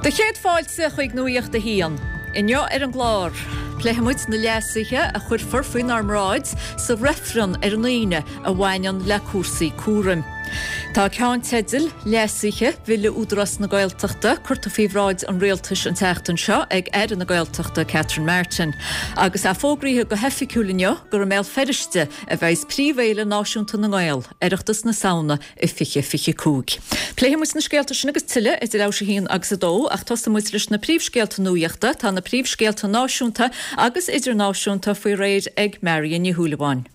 De chéad fáilte chuig nuíocht a hían. Inniu an glár. Pléhamid na leasaiche a chur forfuin armráid sa refran an naine a bhainean le cuasaí cuaram. Tá ceann teidir leasaiche bhile údras na Gaeltachta chuirta fíomhráid an réaltas an teachtain seo ag na Gaeltachta Catherine Martin. Agus a fógraíthe go heficúlainne gur méil feriste a bheits príomhhéile náisiúnta na Gael iireachtas na saona I fiche cúg. Pléhamid na scéalta agus tuile is le sé híon agus a dó ach tosta muid leis na príomhscéalta nuíochta tá na príomhscéalta náisiúnta agus idirnáisiúnta faoi réid ag Marion Nihuliwán.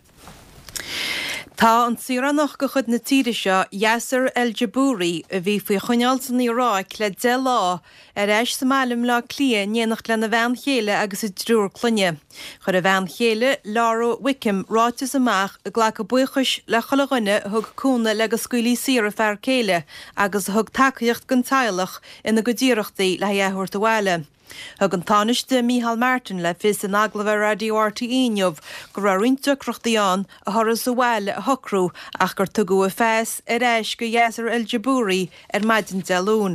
Tá an siranach go chud na tíre seo Yasser El-Jabouri a bhí faoi chonealta ní Iráic le 10 lá éis sa málam lá clia néanach le na bhean chéile agus I drúr clunne. Chur a bhean chéile Laura Wickham ráitis amach a ghlach go buchas le cholaghine thug cúna le go scuilí sira fear céile agus thug takeíocht gan tailech ina go ddíireachtaí le dhéthúirt bhile. Thug an táiste Micheál Martin le fis an aglah radio RTE neamh go ra rinte crochtaíán a thoras a bhile a thocrú ach gur tugu a fés éis go Yasser El-Jabouri maidin dealún.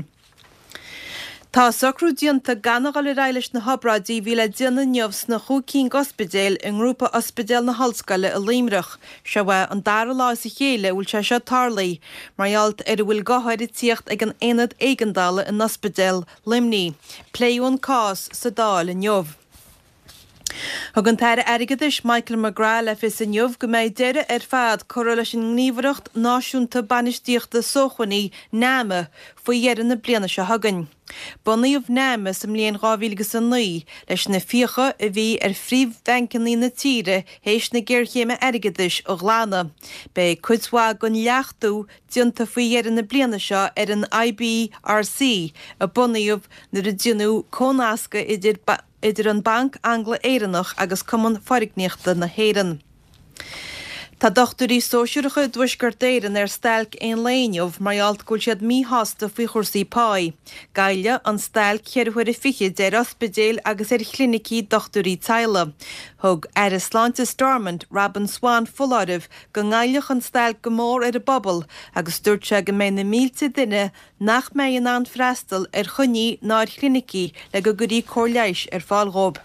Tá socrú dianta ganach le reiles na habradí bhí le diana neamhs na chúcín ospidéal in grúpa ospidéal na Hallscoile a Límreach, se bheith an dara lá sa chéile bhfuil se seo tarlaí, marall bhfuil gothir I tíocht ag an éad éigeandála in ospidéal Limní, pléún cás sa dáil in neamh. Thug an teire aigeis Michael McGrath le fis in neamh go méid deire fad chora leis an ngníomhaireacht náisiúnta banistíochta sóchaní náama faoi dhéann na bliana se hagann. Bunaíomh náama sa mbliain 2009 leis na fíocha a bhí phríomhbhancaní na tíre hééis na ggéirchéime aigeis ó Ghlána. Bei cuidhá gon leachtú dianta faoi dhéann na bliana seo an IBRC a bunaíomh na dionú cónasca idir an Bank Angla Éireannach agus cumann forigníochta na héireann. Tá dochtúí sóisiúracha dúisgurdéireann stailc éon léineomh marall gúil siad míthasta faoi chursaí páí. Gaile an stailc cheirhuiir fiche de ospidéal agus chlinicí dochtúí teile. Thug Sláinte Stormont Rabban Swan Fullaibh go ngáileach an stailc go mór a bobbal agus dúirte go mé na mílte duine nach mé an freistal chuní náir chlinicí le go gurí cóirleis fáilrób.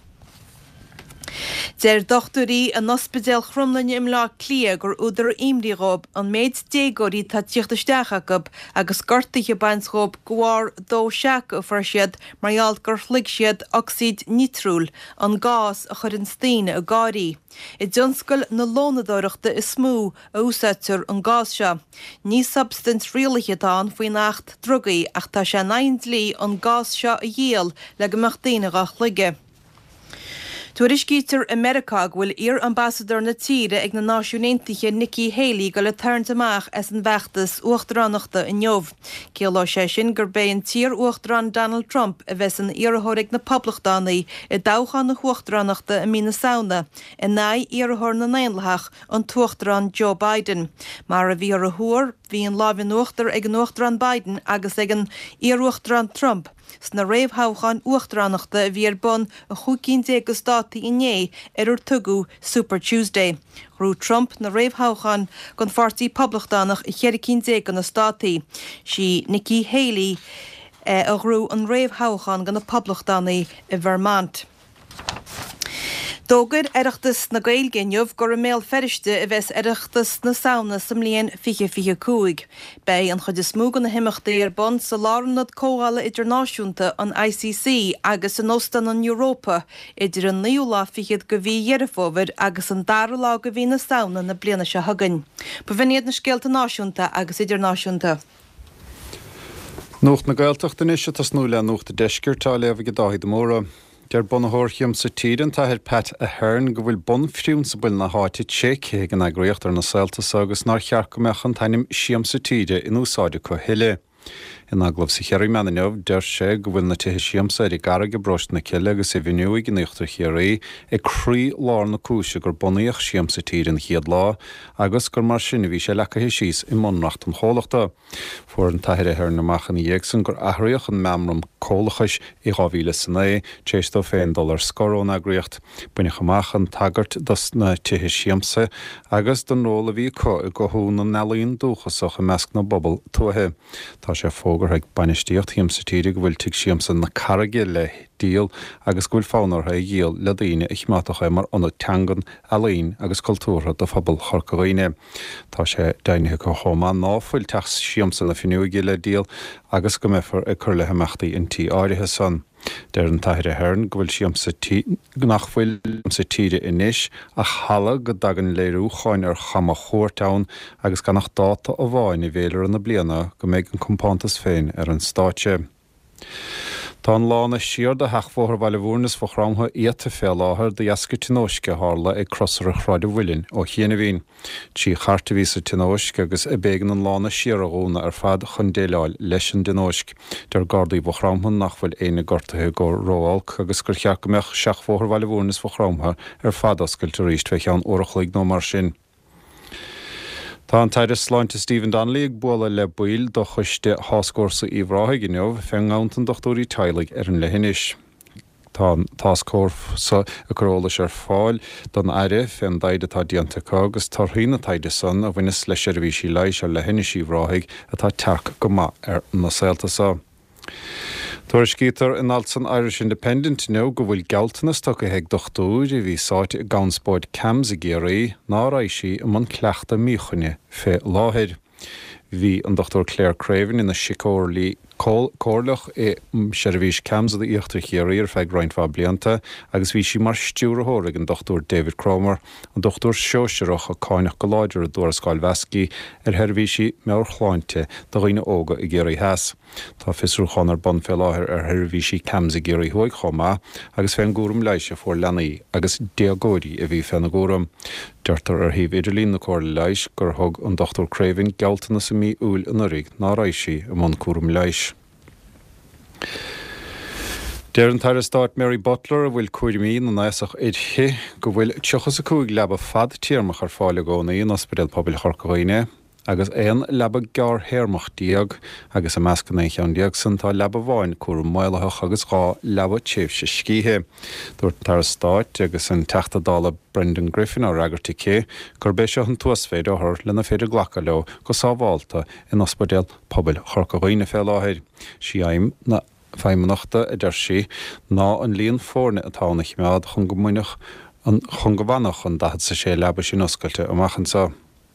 Deir dochtúí an ospidéal chrumlainne im lá clia gur údar imrírób an méid dégóí tá tíochtasteacha gob agus gortaige bainrób gohar dó seach ó farsiad marall gur chlig siad oxid nitrúil an gás a chur an stíine a gáí. I dtionscail na lónadóireachta is smú a úsáitir an gás seo. Ní substance rialachatán faoi nacht drugaí ach tá sé 9 lí an gás seo a dhéal le go meachtaíine a chlige. Tuairiscítear America bhfuil ambassador na tíre ag na náisiúntaithe Nikki Haley go le tarnt amach as an bheachtas uachtaránachta in neamh. Céalá sé sin gur bé an tír uachtarán Donald Trump a bheits an iarthóraigh na poblachtánaí I dáchan na uachtaránachta a mína saona I náid iarthór na néonlathach an tuachtarán Joe Biden. Mar a bhí ar a thuair, bhí an lábhíon uachtar ag an uachtarán Biden agus ag an iarthúachtarán Trump. Sna réamhthachán uachtaránachta a bhí ar bun a chucín déag státaí inné ar tugu Super Tuesday. Rú Trump na réamhthachán gon fortaí poblachtanach I cheiricín déag an na státaí. Sí Nikki Haley a rú an réamhthachán gan na poblachtánaí I Vermont. Dógur aireachtas na Gaeilge neamh gur méil feriste a bheits aireachtas na saona sa mbliain fiche cúig. Bei an chud is smúgan na himimeachtaí ar bun sa lárannad cógála idirnáisiúnta an ICC agus an óstan an Europa idir an níolá fichiad go bhí dhearafóbhar agus an dara lá go bhí na saona na bliana se hagann. Bhíad na scéalta náisiúnta agus idirnáisiúnta. Nuacht na Gaeltachta is tas nó le nuachta deisceirtá le bhí go dáid móra. Deir bunathirim sa tíran tá Pat a Hearn go bhfuil bun friún sa buil na háite Tchéicthe gan agraíochttar na Celtas agus nar chear go mechan tainim siam sa tíre in úsáide chu hiile. In aglah sa cheir meanneamh deir sé go bhfuil na tuthe siamsa ar gara go brost na ciile agus bhíniuigh in éachtar chéirí ag crí lár na cúise gur bunaíoch siamsa tírin chiad lá agus gur mar sin bhí sé lecathe síos I mionracht an chólachta. Fuair an taithir Hearn amach an dhéagsan gur athraíoch an memram cólachais I 2009 $6 féin scorón agraíocht. Buine chamach an tagart das na tuthe siamsa agus don róla bhí có I go hún an nelaíon dúchasach a measc na bobbal tuathe. tá sé fógur ag banistíocht híam sa tíide go bhfuil tuigh siamsan na carige le díal agus gúil fánar ha díal le daoine ich mátacha mar anna teangan alín agus cultúra do fabal chorcaghine. Tá sé dainethe go chomá náfuil teach siamsan le finiuigi le díal agus go mefar a chur le haachtaí intí áirithe san. Der an taire hern gohfuil siam nachfuil sa tíide inis a chala go dagan léirú cháin ar chama chóirtán agus gan nach dáta a bháin I bhéidir an na bliana go méid an compántas féin ar an státe. Tá an lána siar de heachmhóthar bhaile bhúrnas fo chrámtha iata fé láthair de jasca tinóisce hála ag crosar a chráide bhuilinn ó chéana bhín. Tí charta ví sa tinóisce agus I bégan an lána siar a gúna ar fad chun déileáil leis an dinóisc. Der gardaí bo chrámtha nachfuil éine gortathe go róálc agus gur cheach gomeach seachmhóthar bhaile bhúrnas fo chrámtha ar fad oscailte ríist feiche an uirichlaigh nó mar sin. Tá an taide sláinte Stephen Donnelly ag buala le buil do chuiste háscórsa íomhráithe gniuh fe ngánt an dochtúí teilig ar an lehinis. Tá táscórf sa a chorólas ar fáil don aire fe an daide tá diantacá agus tarthaína taide san a bhaine leis ar bhí sí leiis ar lehinis íomhráithe atá teach go maith ar na saoltasá. Tuair scítar in Alsan Irish Independent nó go bhfuil gealtanas tucha ag dochtúir I bhí sáite ganspóid Cams a géirí ná raisi am an cleachta míchuine fé láthir. Bhí an Dr. Claire Craven ina sicórlaí córlach seirbhís Cams a íochttar chéirí ar feig roiinfá blianta agus bhí sí mar stúrathóra an Dr. David Cromer an Dr. Seoiseach a cáineach go láidir a dúra Sáil Vesci ar herbhí sí meabhar chláinte do roine óga I géirí heas. Tá fisrú chanar bon fé láthir ar herbhí sí Cams a géirí thuig chomá agus fé an gúram leiise fór lenaí agus déagóirí a bhí fena gúram. Deirtar ar híh idirlín na cóir leis gur thug an Dr. Craven gealtanas sa mí úil an orig ná raisi am an cúram leis. Deir an taire stát Mary Butler a bhfuil cuirimín an éasach idhi go bhfuil tuchas a cúig leba fad tíarmach ar fáile gcónaí an ospidéal pobail chorcaghine agus éon leba gar héirmach díag agus a meascan é cheann díag san tá leba bháin cuair maileach agus gá leba tíobh se scíthe. Dúirt an taire stát agus an teachtadála Brendan Griffin á ragartí cé gur bé seo an tuas féidir thir lena féidir ghlacha leo go sábháilta in ospidéal pobail chorcaghine fé láthir. Sí aim na feimmenachta a der sí ná an líon fórne atána mead chun go muineach an chun go bhanach an dahad sa sé leba sin oscailte amachchan sa.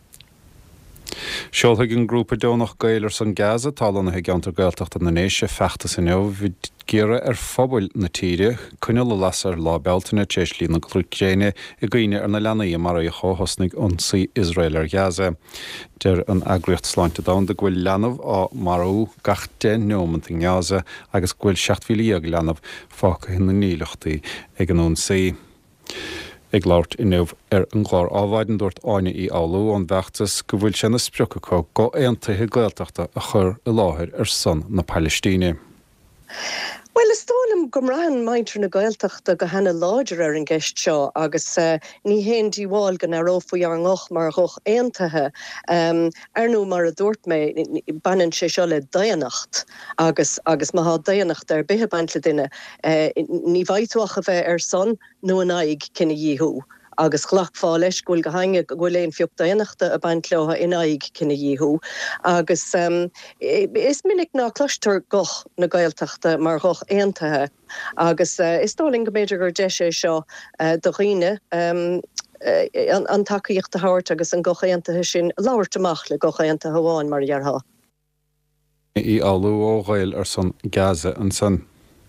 Seolthaigh an grúpa dónach gailir san Gaza talanna ag antar gailteachta na néise fechta san neo bhí géire ar phobail na tíide cúine le las ar lábeltainna tééis lína glúchéine I gcuine ar na lenaí mar a chóthosnig ionsaí Israel ar Gaza. Der an agriocht sláinte da de bhfuil leanamh á marú gach 10 nómant in Gaza agus bhfuil 7,000 ag leanamh fácha hin na nílachtaí ag an ionsaí. Ag láirt inmh ar an gláir ábhaiden dúirt áine I áú an bheachtas go bhfuil sinna spreochaá go aontaithe gailteachta a chur I láthir ar san na Palestíine. Well, is tólam gomrahan maintre na gailteachta go hena láidir ar an gceist seo agus ní héon díháil gan ar ófaí ar ngoch mar choch aontaithe nó mar a dúirt mé banan sé seo le daanacht agus má há daanacht ar bithe baint le duine ní bhaidúach a bheith ar son nó an aig cinna dhíthú. Agus chlachfá leis gúil go hainge gúil éon fiocht daanachta a baint leotha in aig cinna dhíthú. Agus is minic ná cloistear goch na gailteachta mar goch aontaithe. Agus is táling go méidir gur de sé seo do riine an takeíocht a hairt agus an goch aontaithe sin láirtamach le goch aontaithe bháin mar dheartha. I áú óghail ar san Gaza an san.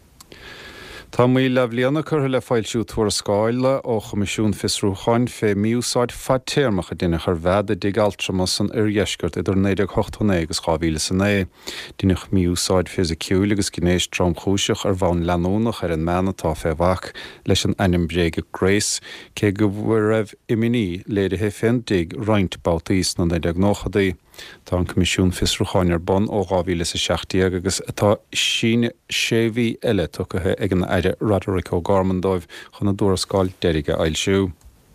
Tá mí le bbliana chutha le fáilsiú tuair scáile ó Choimisiún Fisrúcháin fé míúsáid fad téarmach a duine chu bhead a dig altramas an ar dheisgurt idir 9 agus 2009. Duineach míúsáid fisiciúil agus gnééis trom chúiseach ar bhain leanúnach ar an menatá fé bhach leis an animbréige Grace cé go bhfuil raibh iminí léirithe féin dig roint bátaís na 9 Tá an Comisiún Fisrúcháin ar bon ó 2016 agus atá síne séhí eile tuchathe ag an aire Roderick O'Gorman-dóibh chun na dúra scáil deirige ailsiú.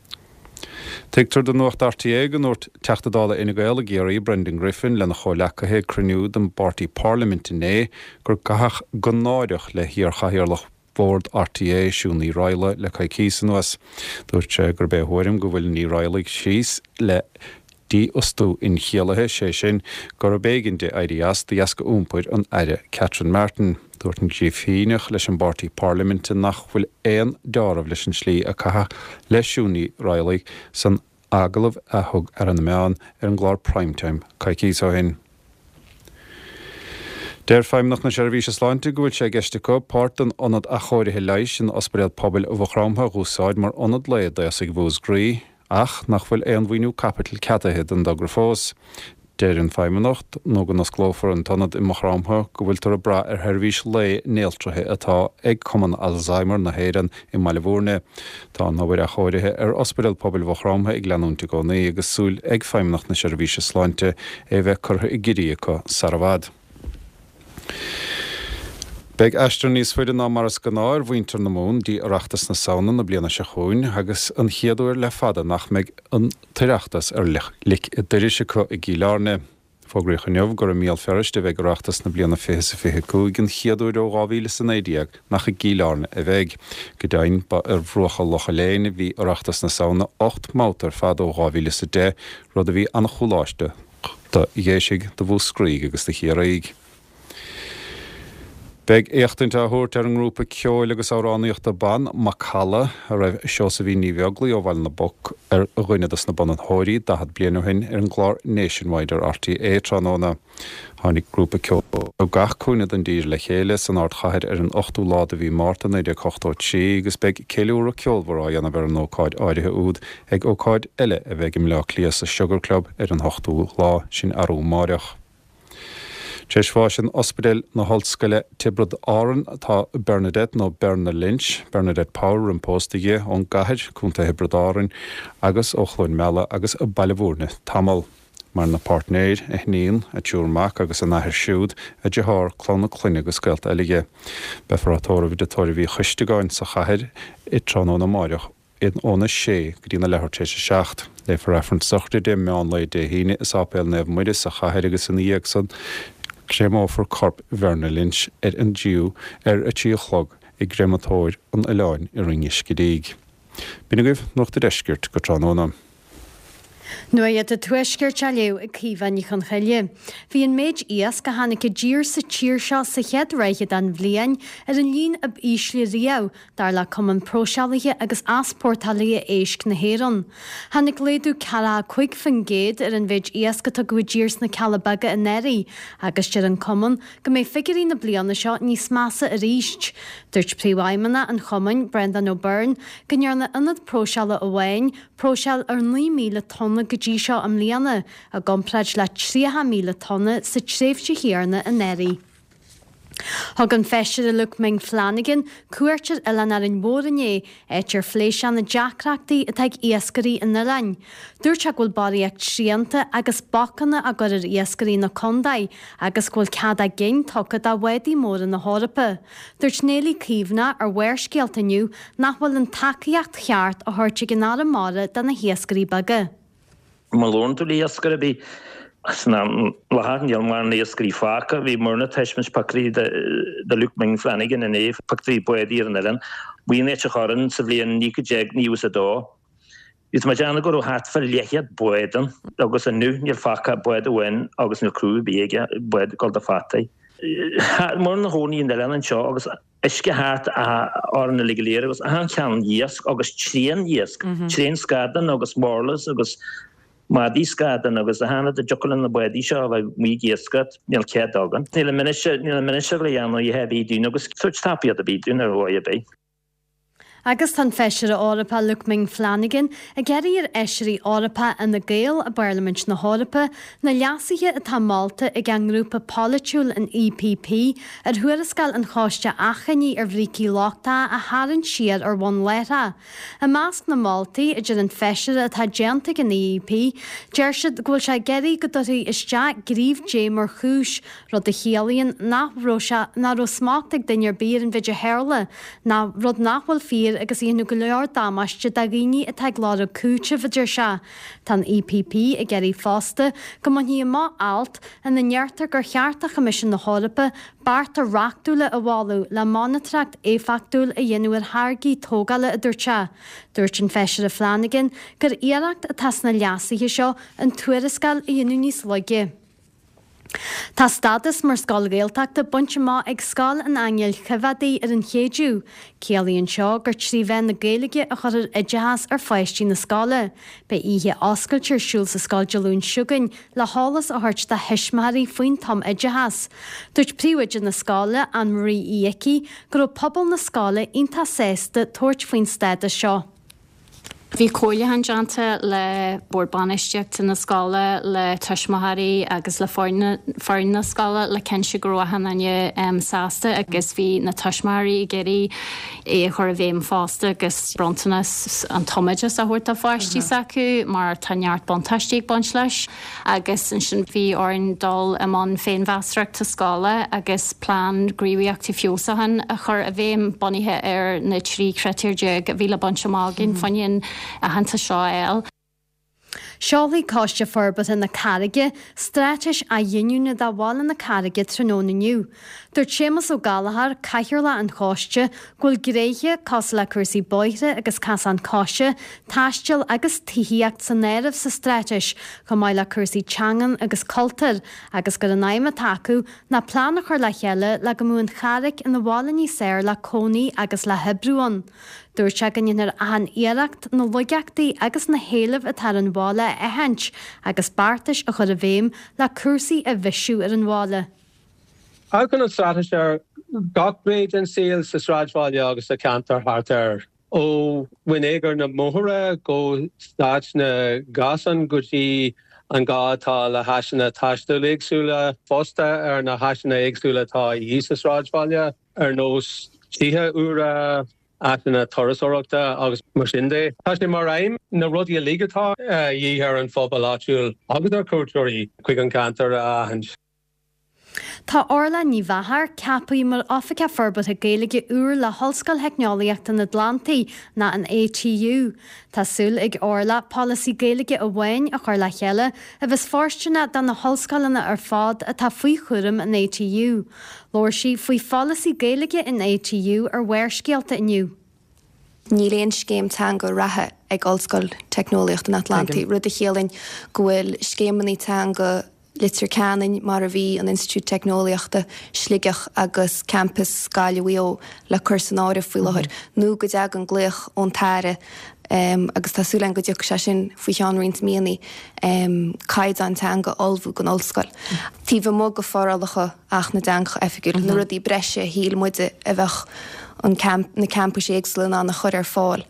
Teagtar den nuacht RTA an úirt teachtadála ina gael a géirí Brendan Griffin lena chomhlechathe cruniú den Party Parliament inné gur gathach go náideach le híor chahiarlach Board RTA siú ní Ráile le caiicísan nuas. Dúirt gur bé thuirim go bhfuil ní Ráilig síos le dí ostú in chéalathe sé sin gur bégin de IDS de jasca úmpaid an aire Catherine Martin. Dúirt an GFínach leis an Barty Parliamente nach bhfuil éon dearmh leis an slí a catha leisúní Riley san agalamh a thug ar an meán ar an gláir primetime caicís ó hin. Déir feimnach na Seirbhís Sláinte go bhfuil sé gceiste có páirt an ionad a chóirithe leighis an ospidéal pobail a bhchrámtha gúsáid mar ionad léad as ag bhús grí ach nach bhfuil éon bhaoinú capital catahead an dogra fós. Déir an feimnacht nó go nas glófar an tonad i machrámtha go bhfuil tar a bra ar Seirbhís lé néaltrathe atá ag cuman Alzheimer na héireann i Malibhórne. Tá an bhfuir a chóirithe ar ospidéal pobail bhchrámtha ag leanúnta gcónaí agus súil ag feimnacht na Seirbhís Sláinte é bheith curtha i gcírí acu Sarabhad. Beg eistr níos fuide ná maras gnáir bhaintear na mún dí oireachtas na saona na bliana se chuin agus an chiaadúir le fada nach meid an taireachtas ar lich i deirise chu i gílárne. Fógraí chuneamh gur míal ferris de bheith oireachtas na bliana fihe cúig an chiaadúir ó 2019 nach i gílárne a bheith. Go dainn ba ar bhruacha locha léine bhí oireachtas na saona 8 mátar fada ó 2010 rud a bhí an choláiste de dhéisig do bhú scríg agus de chiaaraig. Beg éachtaint a thuirt ar an grúpa ceoil agus áránaíocht a ban Macalla a raibh seo sa bhí níomheaglaí ó bhail na boc ar a ghuiineadas na ban an thóirí dahad blianú hin ar an glár nationwide ar RTA tróna. Tháinig grúpa ceoil ó gach cúinead an dír le chéile san ard chaid ar an 8ú láda bhí Marta na idir 8 agus beg ceiliúra ceolhar á dhéanamh ar an ócáid áirithe úd ag ócáid eile a bheith im le lías a Sugar Club ar an 8ú lá sin arú máireach. Teis fásin ospidéal na Holtscoile Tibrad Áran atá Bernadette nó Berna Lynch, Bernadette Power an póstaige ón gathead cúnta Tibrad Áran agus Ochlóin Mella agus a Ballyvourne Tamil. Mar na partnéir a hníon a dúrmach agus a nahir siúd a dethár clán na cluine agus scoilt eile. Befratóra bhí detóir bhí chuisteáin sa chathead I tránó na máireach in óna sé go dtína lethirtéise 6. Le for reference sochta dé meán le de híine is ápéil neh muide sa chathead agus in íag san Grémáfar corp Verna Lynch ar an dú ar a tíochlog I grématóir an eáin I ringis godíig. Bína goibh nach de deisgirt go tránóna. Nu iad a tuisgur te leo a cíhainnig chun chaile. Bhí an méid ías go hána go dír sa tír seo sa chead reiche an bbliain ar an líon ab ísli riamh dar le cuman prósealaithe agus aspórtalaithe éisc na héireann. Hannig léadú cara chuig fan géad ar an bhéid ías go tá go dírs na calabaga in éirí agus tear an cuman go mé figurí na blianana seo níos measa a ríist. Dúirt príomhaimena an chumain Brendan O'Byrne go nearna inad próseala ó bhain próseal ar 9,000 tonna go dtí seo am líana a gompraid le 3,000 tonna sa tréimhte chéarna in éirí. Thug an feisir a Luke Ming Flanagan cuairtear eile ar an mórrané éitir fléisian na deacreachtaí a teag iascarí in na lein. Dúirt a bhfuil baríocht tríanta agus bachanna a gur ar iascarí na condaid agus bhfuil cad a géin tuchad a bhhaidí móra na hárapa. Dúirt Nelly Cíomhna ar bhair scialtaniu nach bhfuil an tacaíocht cheart a thuirte gná a mára den na hiascarí baga. Malón tú iascar a bhí lehan deal mar na iascarí fáca bhí marna teismins pacrí de Luke Ming Flanagan in éh pactrí buidí ar an eile. Bhíon éit a chorann sa bhblion 19 níos a dó. Is ma deanna gur ó hatfa lechiad buidan agus a nu níor facha buid a bhain agus na crú bíige buid goil a fatai. Mar na hóní in de lean seo agus isce hart a na ligaléir agus a cean díasc agus trían díasc, trían scadan agus mórlas agus Madí scadan agus a hána de jocolin na buidí seo bheith mí díascat níl cead agan. Níl minise le dhéanú I hebí dún agus tuirt tapiad a bíún ar bhá a bé. Agus tan feisir a árapa Luke Ming Flanagan a geirí ar eisirí árapa in na Gael a Parliament na hárapa na leasaithe atá Malta I gangrúpa Polytúil an EPP ar thuarascail an cháiste achaní ar bhrící láchta a háann siad ar bhain léire. A másc na Maltaí idir an feisir atá déanta an EP, deir siad ghfuil sé geirí go dotaí isteach gríomh dé mar chúis rud a chéalaíonn nach ró smáteach daoine ar bír an bheidir héirla ná rud nachhfuil fír tír agus íonú go leor dámaiste a rií a teagláir cúte bhidir se. Tá EPP a geirí fásta go man hí má alt in na neartar gur cheartta commission na hárappa bart a reachúla a bháú le mánatracht éfactúil a dhéanúir hágaí tógála a dúirte. Dúirt an feisir a Flanagan gur iarracht a tas na leasaithe seo an tuairiscail a dhéanú níos loige. Tá stadas mar scáil réalteachta bunte má ag scáil an angel chefadaí ar an chéadú. Céalaíonn seo gur trí bheith na Gaeilge a chur idehas ar feistí na scála. Ba ihe oscailtear siúil sa scáil dealún siúgain le hálas a thuirt de heismarí faoin tom idehas. Dúirt príomhaide na scála an Marie Iacki gur pobl na scála ionta sésta tuairt faoin stada seo. Bhí cóile hanjananta le bordbanisteach na scála le tuismathaí agus le foirna scála le cense grohan aine sásta agus bhí na tuismathaí geirí é chur a bhéim fásta agus brontanas an tomaide a thuirt a fáistí acu mar tanneart bontaistíigh bont leis agus an sin bhí áin dul amán féin bheasreacht a scála agus plán gríomhaíochtta fiúsahan a chur a bhéim bonithe ar na trí creatíirde a bhí le bonse mágin fanin a hananta seo eil. Seolaí cáiste forbat in na carige, streitis a dhéuniúna dá bhála na carige trónaniu. Dúirt sémas ó Galahar caiithir le an cáiste ghfuil gréithe cos le cuasaí boithre agus cas an cáiste, taisteal agus tííocht san néirih sa streitis go maiid le cuasaí teangan agus cultar agus gur an aimime taú na plána chuir le cheile le go mún charig in na bhála ní séir le cónaí agus le hebrúan. Dúirt se ganar an iarracht na loigeachtaí agus na héalah a tar an bhála a haint agus bartais a chur a bhéim le cuasaí a bhisisiú ar an bhála. Ágan an strateis ar gachréid an síl sa sráidháile agus a cantar hartar ó bhuinéagar na móthra go stáit na gasan gotí an gátá le haisina taistú éagsúla fósta ar na haisina éagsúla tá í sa sráidháile ar nós títhe uair na torasóireachta agus mar sin dé. Tá sé mar raim na rudí a lígatá dhí ar an fphobal áitiúil agus ar cultúirí chuig an cantar a haint. Tá orla ní bhethar ceapaí mar ofice forbat a Gaeilge uair le hoscail heicneolaíochta na Atlantaí na an ATU. Tásúil ag orla policy Gaeilge a bhain a chuir le cheile a bheits fórstena dan na hoscailna ar fád a tá faoi chuirim an ATU. Lóir si faoi policy Gaeilge in ATU ar bhair scialta inniu. Níléon scéim te go rathe ag ollscoil technoliacht an Atlantaí. Rud a chéalainn gohfuil scéimmaní te go litir canin mar a bhí an Institút Technoliaachta sligeach agus campus gáilehío le cursan áirih faoi láthir. Nú go deag an gléoch ón taire agus tásúlainn go deoch sé sin faoi teanrint míanaí caiid an teanga olbhú an ollscoil. Tíh mó go foralacha ach na dancha effigiúil nu rudí breise híl muide a bheith na campus éagslan an na chur ar fáil.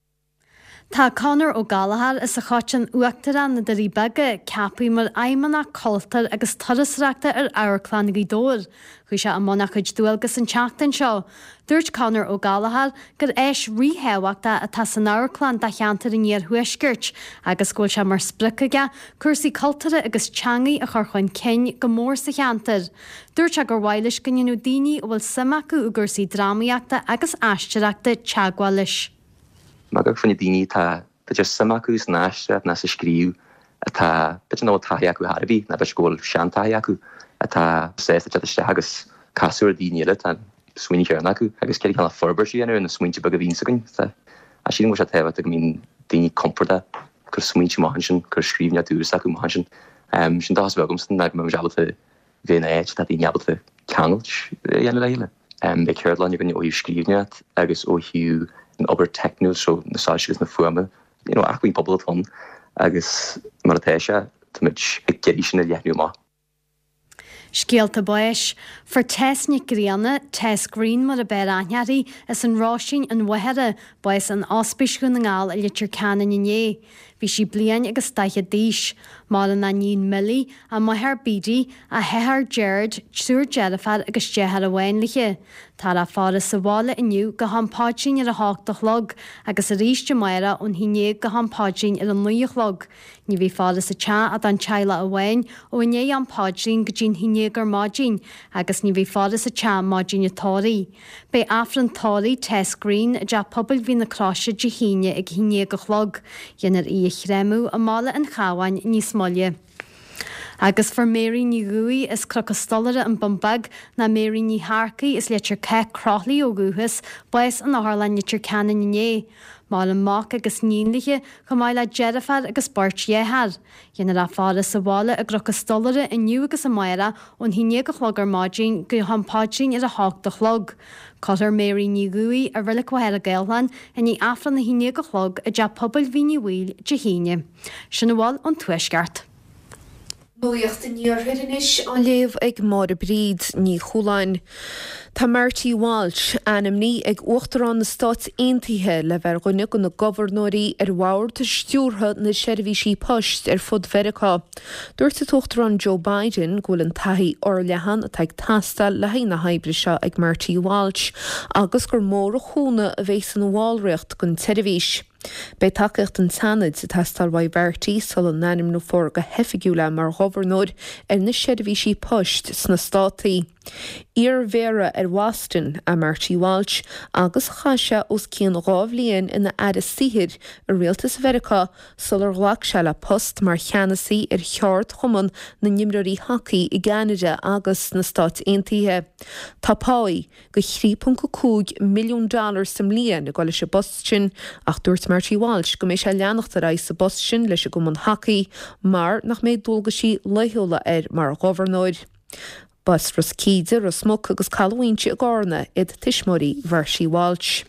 Tá Conor ó Galahar is a cháin uachtarán na darí bege ceapaí mar aimimena cultar agus tarasreaachta ar áirchlánaí dóir, chu se an mna chuid dúilgus an teachtain seo. Dúirt Conor ó Galahar gur éis ríthéhaachta a tá san áirchláán de cheantar in níor thuisgirt agus ghfuil se mar spricaige cuasaí cultúra agus teangaí a churchain cin go mór sa cheantar. Dúirt se gur bhhailis gonneanú daoine ó bhfuil samacu ugursaí drámaíoachta agus aisteachta teagháilis. Magag fan daoine tá just samachú san aiste na sa scríú a tá bit nó taí acu Harbí na bheitscóil seantaí acu a tá sésta teiste agus casúir daoine tan swinine chearna acu agus ceir chuna forbar síanú na smuinte bag a bhín sagan a sin mu a teh go mín daoine comforta gur smuinte máhansin gur scríbne dúras acu máhansin sin dás bhegumstan ag me meabalta bhéna éit tá daoine abalta canailt dhéanana le héile. Be ceirlainn gan ó hiú scríbneat agus ó hiú an ober techno so na sáisigus na fuama, achhuií pobl atón agus mar atéise táid ag geirí sin na dhéhnú má. Scialta buis, for test ní gríanna, test green mar a bear anhearí is an rásin an waheire buis an ospis chun ngáil a litir canan inné. Bhí si blian agus staiche díis, mar an 9 milli a maithar bídí a hethar Jared, Suúr Jerafar agus dehar a bhainliche. Tá a fára sa bhála inniu go hampáidsin ar a háachtalog agus a ríiste maira ón hiné go hampáidsin ar an nuochlog. Ní bhí fála sa te a an teile a bhhain ó iné an páidsin go dín hiné gur mádín agus ní bhí fála sa te mádín atáí. Bei afran táí test green a de pobl hí na cráise de híine ag hiné go chlog, dhéanar í chrémú a mála an chahain níos molle. Agus for Mary ní gúi is crocostolare an bombag na Mary ní Harcaí is letir ce crothlaí ó gúhas bues an áharlain letir canan iné. Má an mach agus níliche go mai le Jerafar agus bart éhar. Dhéanar a fáda sa bhála a crocostolare inniu agus a maira ón hiné go chlogar mádín go hampáidsin ar a háachtalog. Cotar Mary ní gúi a rille cohéir a gailhan a ní afran na hiné go chlog a de pobl híní bhil de híine. Sinna bháil an tuisgart. Buíocht in níorthiris an léamh ag mar a bríd ní choláin. Tá Marty Walsh anam ní ag uachtarrán na Stát Aontaithe le bheith gunne go na gobarnóirí ar bhabhar tá stúrtha na seirbhísí post ar fud Mheiriceá. Dúirt a tuachtarrán Joe Biden ghfuil an taithí orleathan atá ag tastal le haon na haibbre seo ag Marty Walsh agus gur mór a chúna a bheits an bhálreacht gon seirbhís. Bei takecht an tanid sa tastal Bertie sal an nanim nó for go hefigiúla mar ghobarnóir ar na seirbhísí post sna státaí. Ír Vera ar Waston a Marty Walsh agus chaise os cían rábhlíonn ina adas sihir a rialtas Mheiriceá sal ar ghlac se le post mar cheannasaí ar cheart chuman na nimreirí hocaí i Gceanada agus na Stát Aontaithe. Tápáí go $3.5 million sam líon na gáile se bostin ach dúirt Marty Walsh go mé se leannacht a raibh sa bostin leis go man hocaí mar nach méid dulgasí leithúla ar mar ghobarnóir. Bas ras cíide ras smog agus calhainte a gárna iad tiismóí Marty Walsh.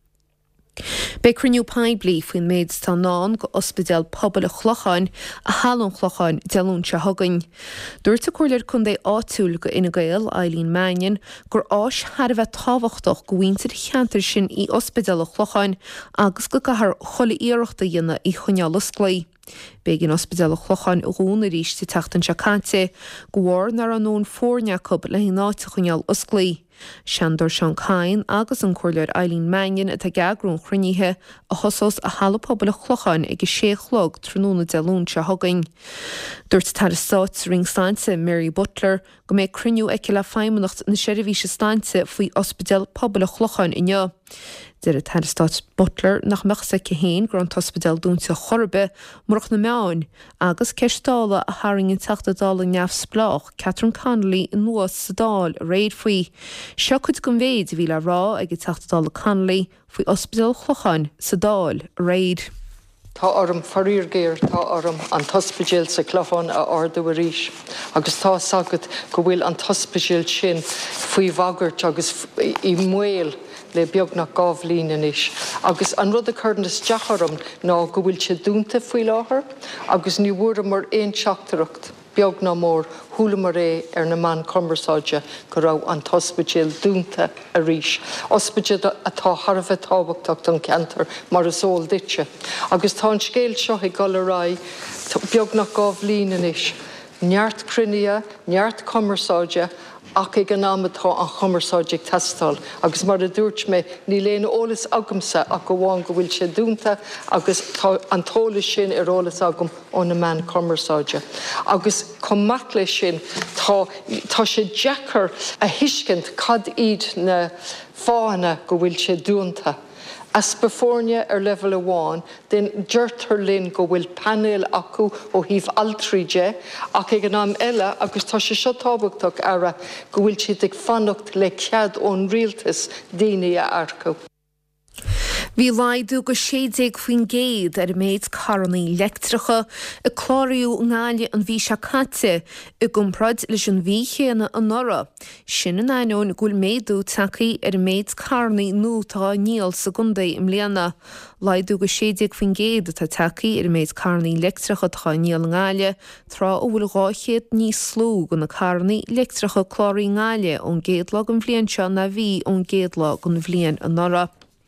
Bei cruniú peblií faoin méid tá nán go ospidéal pobl a chlochain a halún chlochain dealún se thugain. Dúirt a chuirlir chun é áitiúil go ina gael Eileen Mannion gur áis har bheith táhachtach go bhaintear cheantar sin í ospidéal a chlochain agus go gahar chola íireachta dhéanana í chuneal osclaí. Begin ospidéal a chlochain a gúna ríiste teachtain se cante go bhhar nar an nón fórneacob le náte chuneal osclaí. Seandor Sean Cain agus an chuirlir Eileen Mannion atá geagrún chrunníthe a thosós a hala pobl a chlochain ag sé chlog tróna dealún se thugain. Dúirt tar Stát ringstainte Mary Butler go méid cruniú aici le feimmenacht na seirbhíse stainte faoi ospidéal pobl a chlochain inniu. Deir a tar Stát Butler nach meachsa cehéin gur an ospidéal dúnta chorbe marach na meáin agus ceistála a haringin teachtadála neamh splách Catherine Connolly in nuas sa dáil réad faoi. Seo chud go mhéid bhí le rá ag teachtadála Connolly faoi ospidéal chlochain sa dáil réad. Tá orm farír géir tá orm an tospidéal sa clochán a ardú a ríis. Agus tá sagad go bhfuil an tospidéal sin faoi bhagart agus i muil le beag nach gábhlín inis. Agus an rud a chuirnas deacharm ná go bhfuil se dúnta faoi láthair agus ní bhfuair mar éon seachtareacht. Beag ná mór thula mar ré ar na man conversáide go raibh an tospidéal dúnta a ríis. Ospidéal atá tharbheith tábhachtach an ceantar mar a sóil ditse. Agus tá an scéal seo i galará beag nach gábhlín inis. Neart cruinne, neart conversáide ach ag an amatá an chomarsáideag testáil. Agus mar a dúirt mé ní léana ólas agamsa ach go bháin go bhfuil sé dúnta agus an tóla sin ar ólas agam ón na man chomarsáide. Agus commat lei sin tá sé deachar a hiiscint cad iad na fána go bhfuil sé dúnta. As beforne level amháin, den dúirtar linn go bhfuil panel acu ó híomh altríide ach ag an am eile agus tá sé seo tábhachtach ara go bhfuil siad ag fannacht le cead ón rialtas daoine a arcu. Bhí laidú go 60 faoin géad ar méid carnaí leictreacha a chláiriú ngáile an bhí se caite i gcumpráid leis an bhí chéanna an nora. Sin an ainón gúil méadú tacaí ar méid carnaí nó tá níl segundaí im léana. Laidú go 60 faoin géad atá tacaí ar méid carnaí leictreacha tá níl ngáile trá ó bhfuil gáchéad níos slú go na carnaí leictreacha chláirí ngáile ón géadlá an bhliain seo na bhí ón géadlá an bhliain an nora.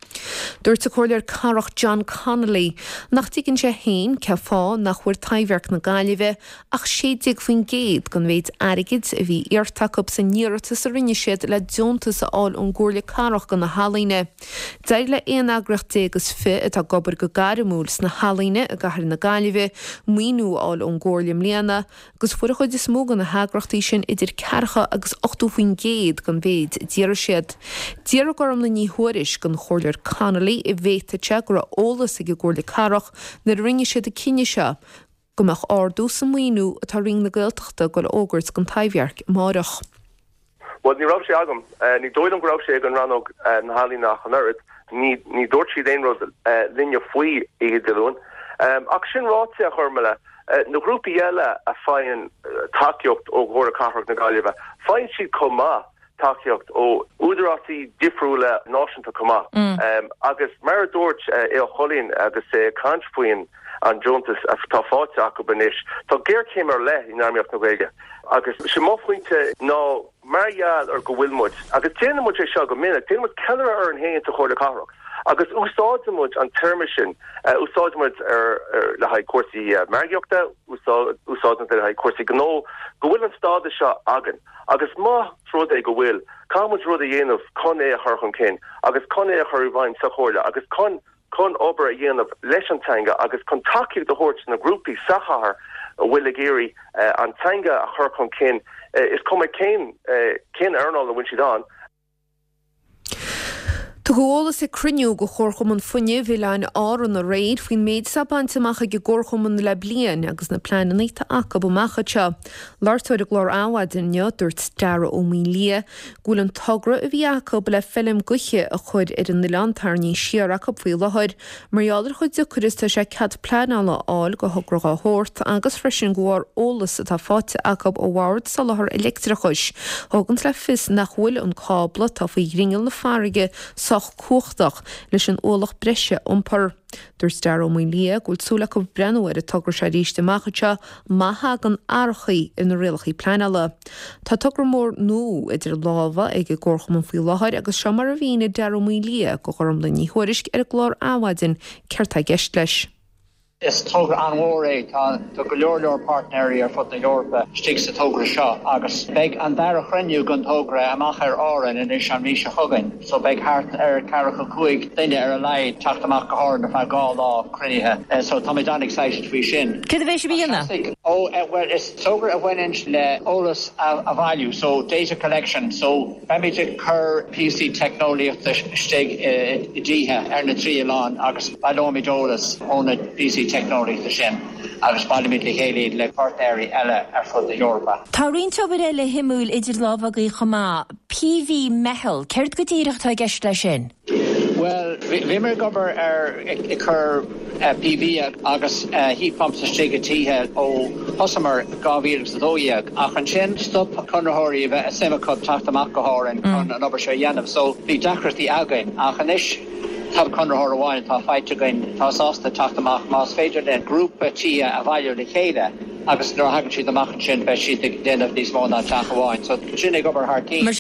Dúirt a chóir carach John Connolly nach tígann sé hain ce fá nach chuir taimhhearc na Gaillimhe ach sédig faoin géad gan bhéid airigid a bhí iartacab sa níortas a rinne siad le diontas áil ón gcóirla carach gan na Halaíne. Deir le éon agracht dégus fi atá gobar go garimúls na Halaíne a gahar na Gaillimhe muoinú áil ón gcóirla mbliana gus fuair chuid is mó gan na hagrachtaí sin idir cearcha agus 8 faoin géad gan bhéid díar siad. Díar gorm na ní thuairis gan chóir Connolly i bhéite gur ólas ag gcóirla carach na rinne siad a cinne seo gomach ardú sa muoinú atá ring na Gaeltachta go ógurt gan taimhhearc marach. Well, ní rab sé agam, ní dóidm grab sé an rannog na Halaíne nach an urid, ní dúirt siad éon rud linne faoi ige dilún. Ach sin ráte a churmile, na grúpi eile a fáin takeíocht ó gcóirla carach na Gaillimhe, fáin siad comá takeíocht ó údarátí difriúla náisiúnta comá. Agus mar dúirt é cholín agus cansfuoin an Jonas tá fáte acu banis, tá géir céimar le in armíocht na Gaeilge. Agus sem mófuinte ná margheall ar go bhfuilmuid, agus déanamid é seo go minic, déanamid ceile ar an héin a chóirla carach. Agus úsáidimid an terme sin, úsáidimid ar le haid cuasaí margheachta, úsáidimid le haid cuasaí gnó, go bhfuil an stáda seo agan. Agus má tród é go bhfuil, cámid rud a dhéanamh con é a churchan cén, agus con é a chur bhaim sa chóirla, agus con obair a dhéanamh leis an tanga, agus con takeíoh do hort na grúpi sachar a bhfuil a géirí an tanga a churchan cén, is cum cén arnál a bhain siad an. Tá gólas cruniú go chórchum an funne bhí lein áran a réid faoin méid sabbantamach go gcórchum an le blian agus na pleanaíta aca bumachcha seo. Láirtóid a glór áhaidin dúirt deara ó mí lia, gúil an togra a bhí aca le film guche a chud ar an Nilantarní siar aca faoi lehaid, maráidir chuid de chuirista sé cad pleanála áil go thugracha hórt agus freisin gúir ólas atá fáte aca ó bhhard sa lethir electrachais. Thugant le fis nach bhfuil an cábla tá faoi ringil na farige cuachtach leis an ólach breise ompar. Dúir Deara ó mí lia gúil súla go brenúir a tugur sé ríiste machcha maithe an archaí in na rialachaí pleanála. Tá tugur mór nó idir láha ag gcórcham an faoi láthir agus seo mar a bhíine Deara ó mí lia go chum le ní thuairisc ar a glór áhaidin ceirtá gceist leis. Is tógra anmhór tá go leor partnerí ar fud na Eorpa stig sa tógra seo agus beag an dara chreniu gan tógra amach ar áran in is an míse chugain. So beag hart ar caracha cuaig daine ar a leid tacht amach go háir na fá gá lá crunithe. So tá mé dan excited fao sin. Cid a bheith sé bhíanana? Well, is tógra a bhainint le ólas a value, so data collection. So beimid chur PC technoliaachta stig i ddíthe ar na trí aláin agus bailómid ólas óna PC technology the sin agus parliamentary chéile le partnerí eile ar fud na Eorpa. Tá riontóid le himúil idir lábha go chomá PV mehel, ceirt go dtíireach tá gceist lei sin? Well, bhí mar gobar ar i chur PV agus heat pumps a stige títhe ó hosamar 2012 ach an sin stop chunathirí bheith a simachcud tacht amach go háirin chun an obair seo dhéanamh, so bhí deachratí againn ach an isis tá chunrathir amháin tá feite againn tá sásta tacht amach más féidir den grúpa tí a bhaile le chéile agus nó hagann siad amach sin bheith siad déanamh níos mó ná teach amháin, so sin ag obair thar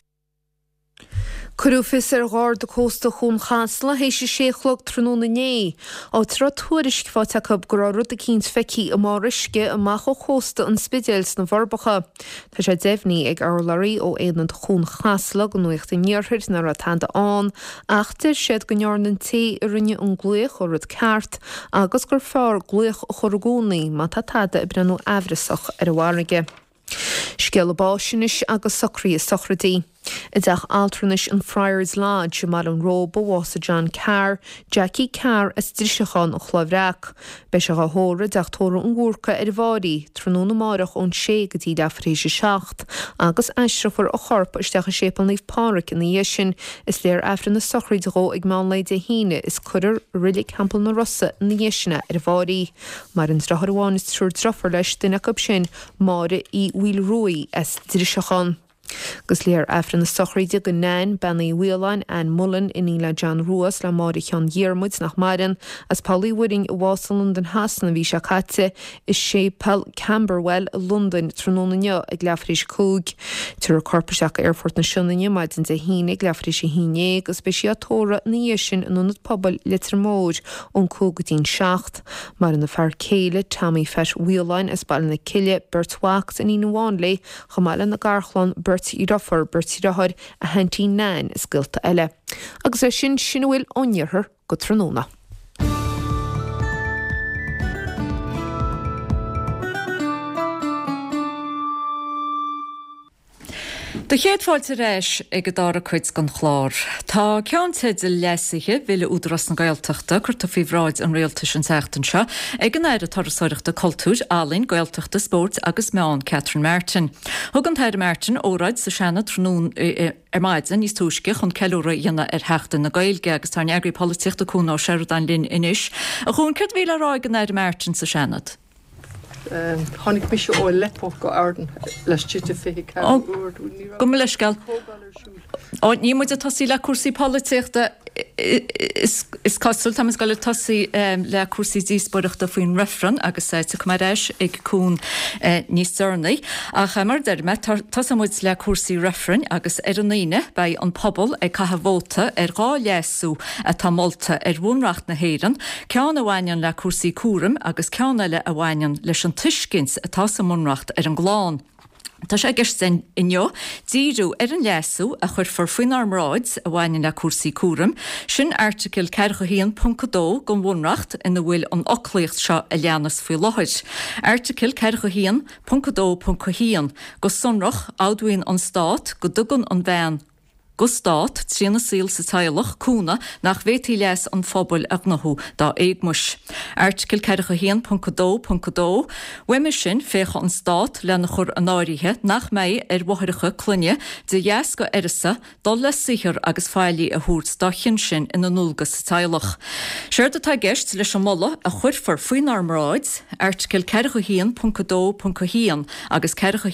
Curú fis ar gáir de cósta chun chasla hééis sé chlog tróna né á tra tuairisc fáte go rud a cíns feici a márisce amach ó chósta an spidéils na bharbacha. Tá sé déhní ag arlaí ó éan chun chasla go nuocht níorthid nar a tanda an, achtar siad go nearnan té a rinne an gluoch ó rud ceart agus gur fear gluoch chorgónaí má tá tada i brenn ehrasach ar a bhhaige. Scélabáisinis agus socrí sochradí. I dach altranis an Friars Lodge mar an róba wasa John Carr, Jackie Carr as drisachán ó chláhreach. Bei se hóra deach tóra an gúrca ar bháí tróna marach ón sé gotí defréise seacht, agus eistrafar ó chorpa isteach a sépal níomh páric in na sin is léir efran na sochrídró ag má leid a híine is chuidir rillig campal na Rossa na dhéisina ar bháí. Mar an draharháin is trúr drafar leis duine ab sin mára í bhfuil roí as drisachán. Gus léir efran na sochríide go 9 Benny Wheeline an Mullen in le John Ruas le Mári Chean Dhearmuid nach Marin as Paulí Wooding Wasalund an Hasna bhí se caite is sé Pell Camberwell London trónanne ag leafrís cúg tar a corpaseach airfort na sinnne maidin de híine ag leafrís híine agus be sé tóra níos sin an unad pobl litir mód ón cúgadín 7 mar in na fear céile Tammy Fesh Wheeline as ball na ciile Bertwacht in Inuán lei chamáile na garchlan Bertie Idoffer Bertie Rahad a hentí 9 is gilta eile. Agus é sin bhfuil onnearthar go tróna. De chéadfáilte réis ag go dára chuid gan chlár. Tá ceantaid de leisithe bhile údras na gailteachta chuir tá fihráid an réaltas an teachtain seo ag an éire tarrasóireachta cultúr álinn gailteachta sport agus meán Catherine Merton. Thug an Taire Merton óráid sa seanna trónún maidin níos túisce chun ceúra dhéanana heachtain na gailge agus tá neagraí políochta cúná Sheridan Lynn inis. A chun cud bhíle rá an Taire Merton sa seanad. Honnig mis ó lepo go arden leis tite fé go me leisgal ní muid a tasí le cuasí políochta is cosúil tam go le tasí le cuasí díosbaireachta faoin refran agus sa cumaréis ag cún níos dearnaí a chamar derme tasamid le cuasí refran agus ar an naine bei an pobl ag cathbhóta ar gá leasú a tá molta ar bhúnracht na héirean ceanna bhainean le cuasí cuaram agus ceanna le a bhainean leis an tuiscins atá sa mунracht ar an gláán. Tá sé gist inneo, díú ar an leasú a chur for faoin armráid a bhhaine le cuasaí cuaram, sin article 4.2 go bhúnracht ina bhfuil an ochlaíocht seo a leanas faoi láthid. Article 4.2 go sonrach áduin an stát go dugan an bhean go stát trína síl sa tailech cúna nach bhétí leis an phobal agnathú dá éagmuis. Article 4.2 Weime sin fécha an stát lena chur an áirithe nach méid ar bhairicha clunne de dheas go irisa dul le sihir agus fáilí a thuúrt dachin sin ina núlgas sa tailech. Seir atá geist leis an molla a chuirfar faoin armráid Article 4.2 agus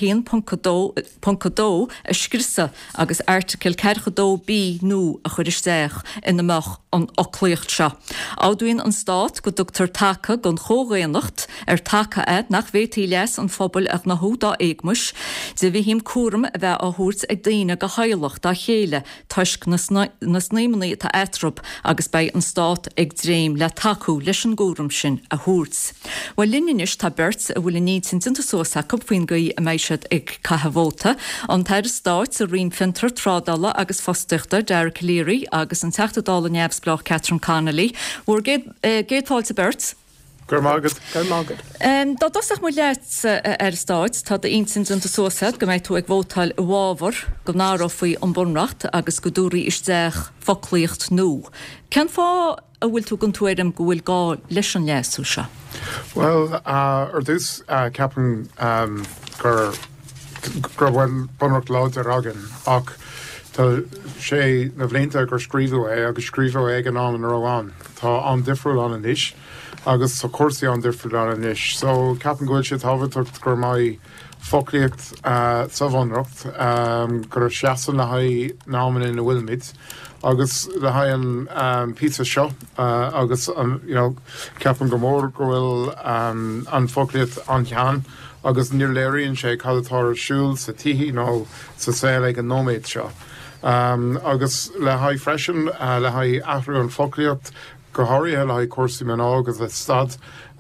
4.2 a scrisa agus Article 4.2 bí nó a chuir isteach ina meach an ochlaíocht seo. Áduin an stát go dútar taca gon chógéanacht ar taca nach bhétí leis an phobal ag na húdá éagmuis, de bhí hím cuaram a bheith á thuúrt ag daine go haileach dá chéile tuisc na snéimnaí tá étrop agus bei an stát ag dréim le taú leis an gúram sin a thuúrt. Bhil linneis tá beirt a bhfuil ní tinta sósa go faoin gaí a méisiad ag cathbhóta an Taire Stát sa rion fintar trádala agus fostiachta Derek Leary agus an teachtadála neamhsplách Catherine Connolly. Bhór géadfáilte beirt? Gur mágad. Tá dosach mu leit ar stáit tá a insint an sósad go méid tú ag bhótáil i bhábhar go nárá faoi an bunracht agus go dúraí isteach foclaíocht nó. Cean fá a bhfuil tú gon túirim go bhfuil gá leis an leasú seo? Well, ar dús ceapan gur bhfuil bunracht láid ar agan ach tá sé na bhlénta gur scríbú agus scríbú ag an an róháin. Tá an difriúil an inis agus sa cuasaí an difriúil an inis. So ceapan gohfuil sé tábhairteach gur mai foclaíocht sa bhunracht gur seasan le haid náman in na bhfuilmid agus le haid an pizza seo agus ceapan go mór go bhfuil an foclaíocht an chean agus níor léiríonn sé chadatá siúil sa tithí nó sa saoil ag an nóméid seo. Agus le haid freisin le haid ahrú an foclaíocht go háirithe le haid cuasaí mená agus le stad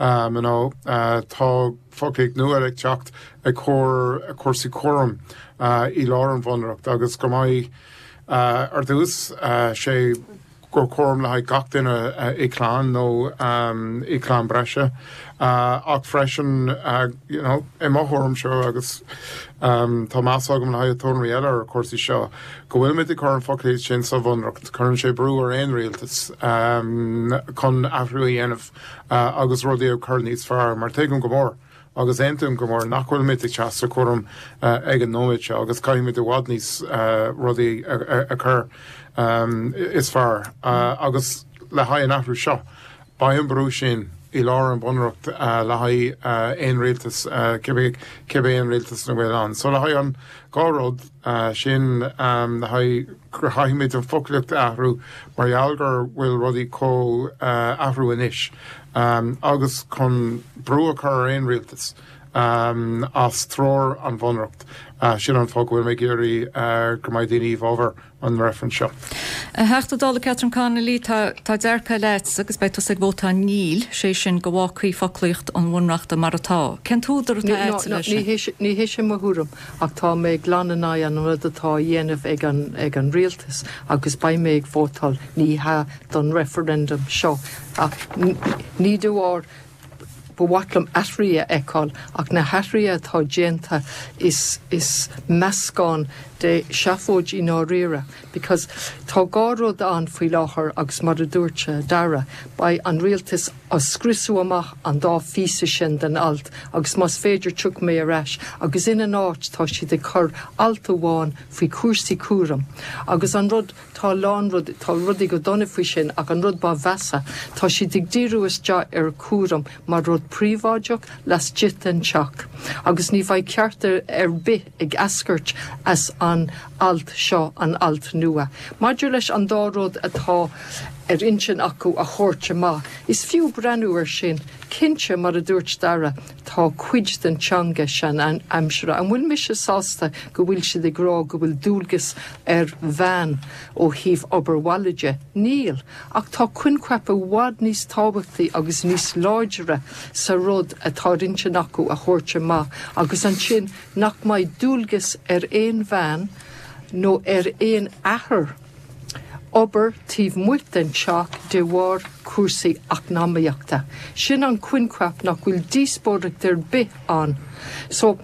tá foclaíocht nua ag teacht ag cuasaí cuaram í lár an bhunracht agus go maith ar dús sé gur cuaram le haid gach duine i chlán nó i chlán breise ach freisin i mthorm seo agus tá más agam le haid tónraí eile ar cuasaí seo. Go bhfuil mit i chu an foclaíocht sin sa bhunracht chuann sé brú ar aon rialtas chun ahrú dhéanamh agus rudaí a chur níos fearr mar tuigim go mór. Agus éintúm go mór nachhfuil mit ag teasta chum ag an nóid seo, agus caiimid a bhád níos rudaí a chur is fearr. Agus le haid an ahrú seo, ba an brú sin I lá an bunracht le haid éon rialtas cibé éon rialtas na bhfuil an. So le haid an gáród sin le haid gur haimid an focliacht ahrú margheallgar bhfuil rudí có ahrú inis. Agus chun brú a chur éon rialtas as tróir an bhunracht. Sin an fog bhfuil mé géirí go mbeidh daoine bhábhar an reference seo. Heachta dála Catherine Connolly tá dearpa leit agus beit ag bótá níl sé sin go bhhacaí foclaíocht an bhunreachta mar atá. Cén túidir ní hé sem marthúram ach tá méid glananna an rud atá dhéanamh ag an rialtas agus ba méid fótal ní ha don referendum seo ach ní dúhar bhhatlam athria eáil ach na hathria atá déanta is meascán de seafóid í áíire because tá gáród an faoi láthair agus mar a dúirte dara ba an rialtas as scrisú amach an dá físa sin den alt agus mas féidir tuach mé a reis agus in an áit tá si de chur alta bháin faoi cuasaí cuaram agus an rud tá lán rud tá rudí go donna faoi sin ach an rud ba bheasa tá si dig díúas de ar cuaram mar rud príomháideach las jit an teach agus ní bhaid ceartar ar bith ag ascairt as an alt seo an alt nua. Maidir leis an dáród atá insin acu a chóirte má. Is fiú brenúir sin cinse mar a dúirt dara tá cuid den teanga sin an aimsere. An bhfuil mis sásta go bhfuil si de grá go bhfuil dúlgus ar bhean ó híh oberwalide. Níl ach tá cuincepa bhád níos tábhachtaí agus níos láidere sa rud atá insin acu a chóirte má agus an sin nach mai dúlgus ar éon bhean nó ar éon ahar. Ober tíh muit den seach de bhhar cuasaí acnamaíochta. Sin an cuincrap nach bhfuil díospóireacht ar bith an. So,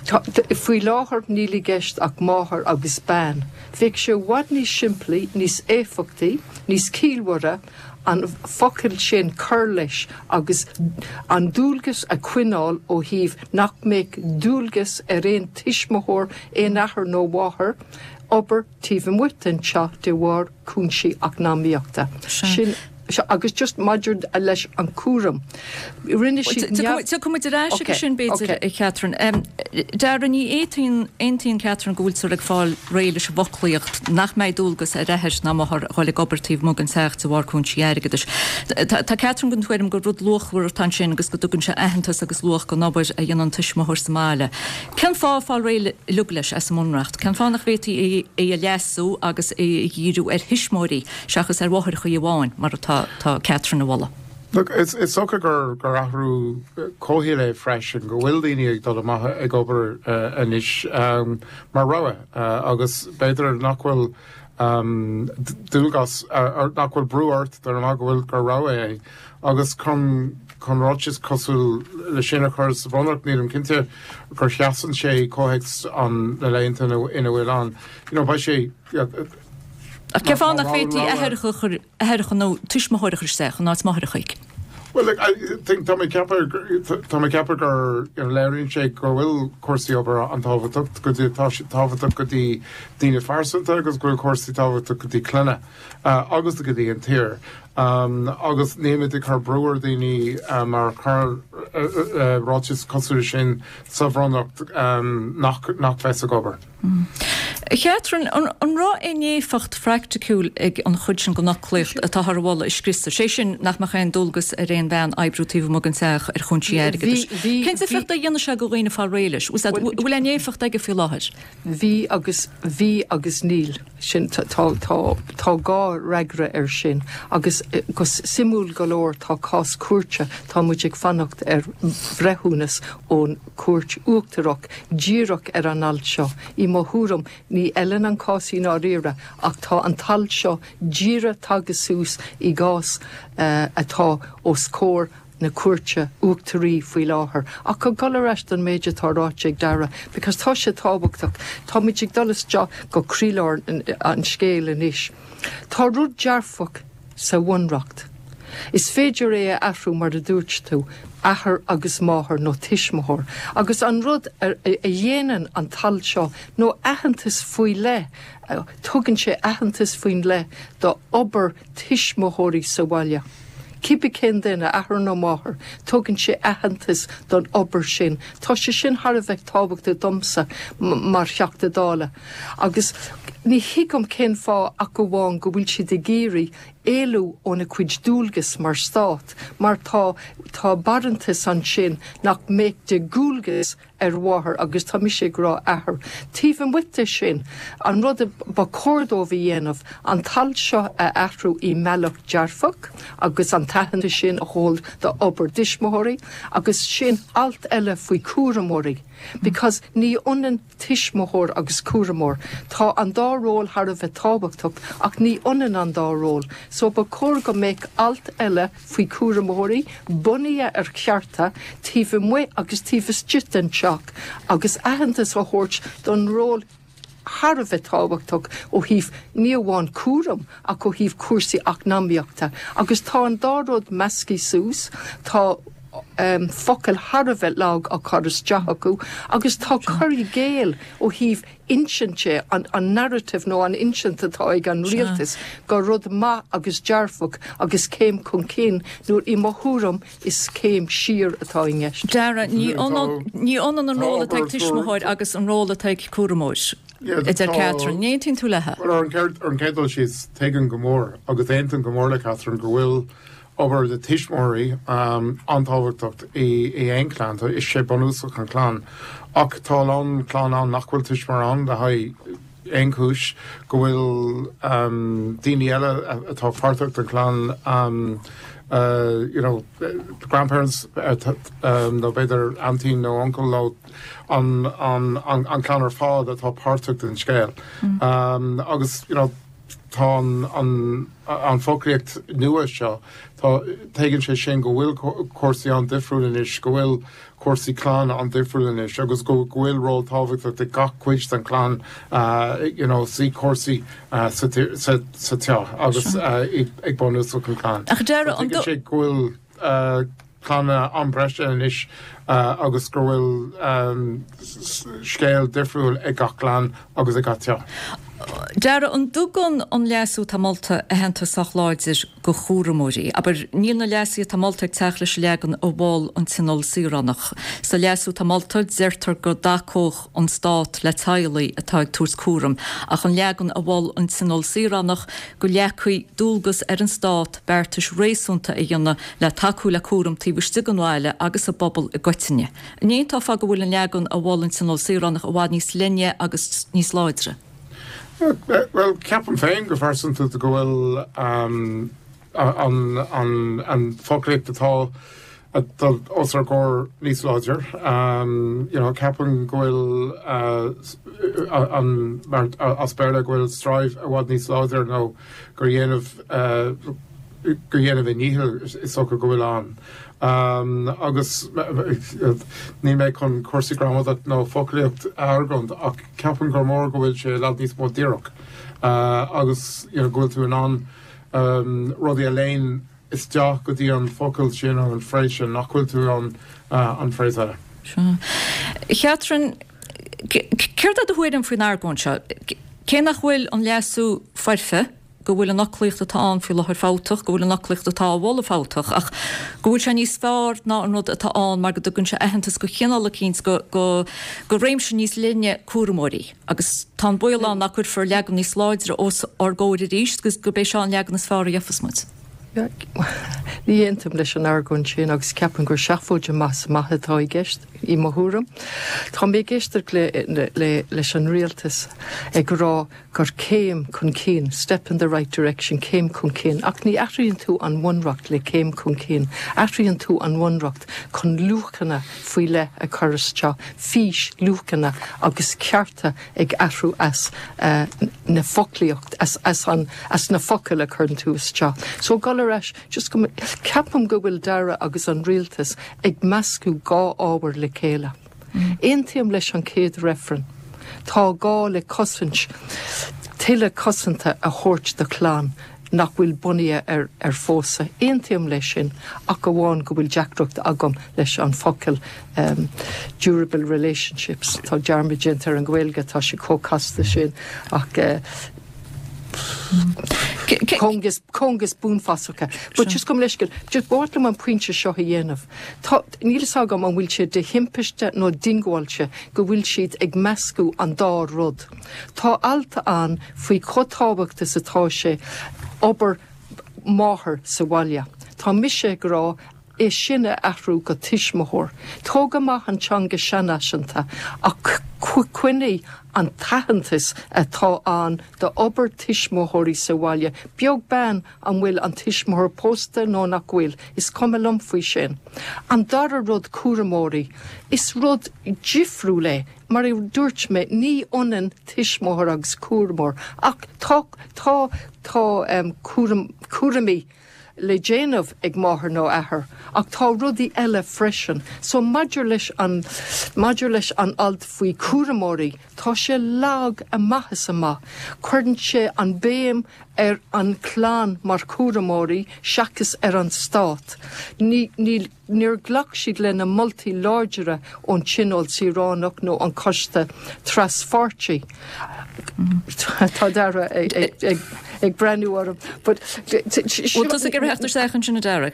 faoi láthair níla gceist ach máthair agus bean. Bhíodh sé bhhad níos siimplí, níos éfachtaí, níos cílmhara, an focail sin chur leis agus an dúlgus a cuineáil ó híh nach méid dúlgus ar réon tiismóthóir éon ahar nó bháthair, ober tíh muit an seach de bhhar cúnsaí acnamaíochta. Sin agus just maidir a leis an cuaram. Rinne cumid ráise sin béidir Catherine. Dar ní éontaíon Catherine gúilsú ag fáil réile se bhoclaíocht nach méid dúlgus a réthir ná chola gobertíh mo an seach sa bhhar cúnsaí airigeidir. Tá Catherine gon tuairim go rud luchhúir tan sin agus go dúgann se aitheantas agus luch go nóbair a dhéanaan tuismóthir Somália. Cean fáil réile lugleis as múnracht. Cean fánach bhétaí é a leasú agus é dhíú ar hismóí seachas ar bhthir chu bháin mar tá Catherine Walla. Look, it's okay gur ahrú cóhíle freisin go bhfuil daoine ag dul amach ag obair inis mar roa agus beidir nach bhfuil dúlgas nach bhfuil brúart dar amach bhfuil gur roa é agus chun ráis cosúil le sinna chur sa bhonach níl an cinnte gur cheasan sé cóhéics an na léonnta ina bhfuil an. Ba sé ce fánach fétaí aheiricha nó tuismóthirichir seach ná máthirichaig. Well, I think Tommy Capper gur leironn sé go bhfuil cuasaí obair an tábhacht go dtí tábhacht go dtí daoine farsanta agus gur cuasaí tábhacht go dtí clunne agus go dtí an tír. Agus néimiid ag chu breúir daoine mar chu ráis cosúil sin sa bhronnacht nach feis a gobar. Catherine, an rá énéfacht fracticúil ag an chuid sin go nachcléocht a táthar bhla is Christa. Sé sin nach mar chéin dulgus a réon bhean ebrútíh mo an seach ar chuntí airige. Cén sa flicht a dhéana se go réine fá réiles? Bhfuil énéfacht ag go fi láthir? Bhí agus níl sin tá gá regra ar sin agus gus simúl golóir tá cás cuairte tá muid ag fannacht ar bhrethúnas ón cuairt uachtarach díireach ar an alt seo. I mo thuúram ní eile an cásaí ná riire ach tá an tal seo díire tagasús i gás atá ó scór na cuairte uachtarí faoi láthair. Ach go galareist an méide tá ráite ag dara, because tá sé tábhachtach, tá muid ag dolas de go críleáir an scéal inis. Tá rud dearfach sa bhunreacht. Is féidir é a ahrú mar a dúirt tú, ahar agus máthair nó tiismóthir. Agus an rud a dhéanaan an tal seo nó aitheantas faoi le, tugann sé aitheantas faoin le do obair tiismóthirí sa bhaile. Cibi cén duine ahar nó máthair, tugann sé ahantas don obair sin, tá sé sin har a bheith tábhacht domsa mar cheachta dála. Agus ní hiigem cén fá a go bháin go bhfuil si de géirí éú óna cuid dúlgus mar stát, mar tá barantas an sin nach méid de gúlgus bháthair agus tá mi sé grá ahar. Tíhann wite sin an rud ba cordó bhí dhéanamh an tal seo a ahrú í meach dearfach agus an tahananta sin a hól de obair dismóirí agus sin alt eile faoi cuaramóirí. Because ní onan tiismóthir agus cuaramór tá an dáról har a bheith tábhachtach ach ní onan an dáról. So ba cór go méid alt eile faoi cuaramóirí, bunaí ar chearta, tífa mu agus tífa stitan seach agus ahantas a thuirt don ról har a bheith tábhachtach ó híh níomháin cuaram a go híh cuasaí acnamíochta. Agus tá an dáród meascaí sús, tá focail har a bheith lag a choras deachaú, agus tá chuirí géal ó híh insinte an narrative nó an insinte atá ag an rialtas go rud má agus dearfach agus céim chun cén nuair I mothúram is céim siar atá in gceist. Dara, ní onan an róla teag tiismóthir agus an róla teag cuaramóis. It's a Catherine, néintín tú lethe. Well, an cédal she's taken gomór, agus éintin gomór le Catherine go bhfuil over de tiismóirí antáhachtach I einclán, is sé banúsach an clán. Ach tá an clán an nachhfuil tiismór an de haid eincúis go bhfuil daoine eile atá fartacht an clán you know, grandparents no beidir auntie no uncle no an clannar fád atá páirteach den scéil. Agus you know tá an fócraíocht nua seo tá tagann sé sin go bhfuil cuasaí an difriúil inis, go bhfuil cuasaí clán an difriúil inis, agus go bhfuil ról tábhacht de gach cuid an clán you know, sí cuasaí sa teach agus ag bonúsach an clán. Tagann sé go bhfuil clán an breise inis agus go bhfuil scéal difriúil ag gach clán agus ag gach teach. Dara an dugan an leasú tamálta a henta sachláidir go chúramóí, aber níl na leasí tamálta teach leis legan ó bháil an tinol sírannach. Sa leasú tamálta zirtar go dacóch an stát le tailaí atá ag túrs cúram, ach an legan a bháil an tinol sírannach go leacuí dúlgus ar an stát bertas réisúnta a dhéanana le taú le cúram tíbiste an bháile agus a bobbal a goitiine. Ní tá fa go bhfuil an legan a bháil an tinol sírannach a bhád níos linne agus níos láidre. Well, ceapan féin go farsanta go bhfuil an fócraíocht atá osar góir níos láidir. You know, ceapan go bhfuil aspéirle go bhfuil stráibh a bhád níos láidir nó gur dhéanamh níhil is socha go bhfuil an. Agus ní méid chun cuasaí gramadach nó fócraíocht airgond ach ceapan gur mór go bhfuil sé leat níos mó díreach. Agus go bhfuil tú an rudaí a léin is deach go dtí an focail sin an phréis sin nach bhfuil tú an phréis eile. Catherine, céir a thuid an faoin airgóin seo, cé nach bhfuil an leasú foirfe go bhfuil an nachlaocht atá an fiú lethir fátach, go bhfuil an nachlaocht atá bhla fátach, ach go bhfuil sé níos fearr ná an rud atá an mar go dtugann sé aitheantas go chéanala cíns go réim sin níos linne cuaramóirí, agus tá builán nach chuir for legan níos láidre os ar ggóir ríist, gus go bééis seán legan is fearr dhéfasmuid. Ní intam leis an airgún sin agus ceapan gur seafóide maithatá i gceist I mothúram. Tá mé géistar leis an rialtas ag rá gur céim chun cén, step in the right direction, céim chun cén, ach ní athraíonn tú an bhainreacht le céim chun cén, athraíonn tú an bhainreacht chun luachana faoi le a chorasteo, fís luachana agus cearta ag athrú as na foclaíocht, as na focail a chun tú isteo. So galareis, just go ceapam go bhfuil dara agus an rialtas ag meascú gá ábhar le céile. Aontaíam leis an céad referen. Tá gá le cosint, tuile cosanta a thabhairt de chlán nach bhfuil bunaí ar fósa. Aontaíam leis sin ach go bháin go bhfuil deacracht agam leis an focail durable relationships. Tá dearmid ar an ghfuilge tá sé cócasta sin ach congus búnfasacha. But just come leisgil, just bórtlam an puinte seo a dhéanamh. Tá nílas agam an bhfuil siad de himpeiste nó dingáilte go bhfuil siad ag meascú an dá rud. Tá alta an faoi chotábhachtas atá sé obair máthair sa bhaile. Tá mise gorá é sinne ahrú go tiismthór. Tóga maith an teanga seanasanta ach cuinní an tahantas atá an de obair tiismthirí sa bhaile. Beag ben an bhfuil an tiismthór pósta nó nach bhfuil is cumlum faoi sin. An dar rud cuaramóí is rud difriú le mar I dúirt me ní onan tiismthór agus cuaramór ach tá cuaramí le déanamh ag máthair nó athair ach tá rudaí eile freisin. So maidir leis an alt faoi cuaramóí tá sé lag a maithas amach. Cuireann sé an béim an chlán mar cuaramóí seachas an stát. Níor ghlach siad le na multi láidere ón tsinol Síránach nó an costa trasfortí. Tá dara ag brenú orm. But Does it get after second in a derek?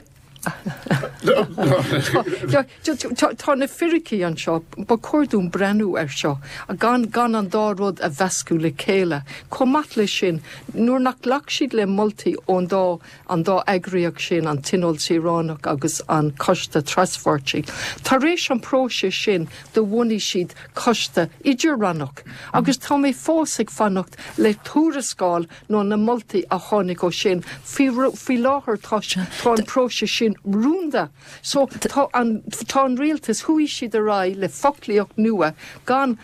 Tá na firicí an seo ba cuairún brenú seo a gan an dárod a bhescú le céile. Comat lei sin nuair nach lach siad le multi ón an dá eagriíoch sin an tinol Síránach agus an costa trasfortí. Tá rééis an próise sin do bhhaí siad costa idirrannach. Agus tá mé fós ag fannacht le túrascáil nó na multi a tháinig ó sin fi láthair tá an próise sin rúnda. So tá an rialtas thuí siad a rá le foclíoch nua gan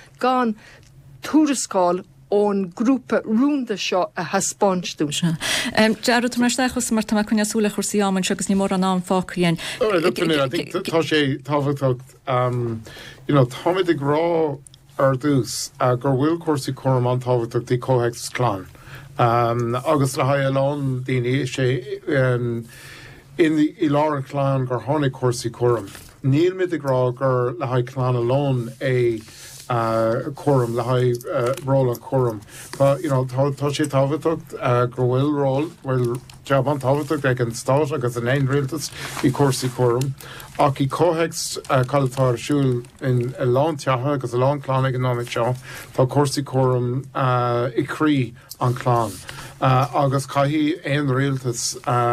túrascáil ón grúpa rúnda seo a haspáintú. Dearad mar stachas mar tá chuna súla chusaí áman segus ní mór an ná fácaíon. Tá sé táhacht táid ag rá ar dús gur bhfuil cuasaí chum an táhaach dí cóheachtas chlán. Agus le haid eán daoine sé I lá an chlán gur tháinig cuasaí chum. Níl mid agrá gur le haid chlán alón é chorum le haid róla chorum. Tá sé táhaach gur bhfuil ról bhfuil teab an táhaach ag an stáit agus an éon rialtas I cuasaí chorum. Ach I cóheacht caiiltá siúil in lán teatha agus a lán chlán economic seo tá cuasaí chorum I crí an chlán. Agus caihí éon rialtas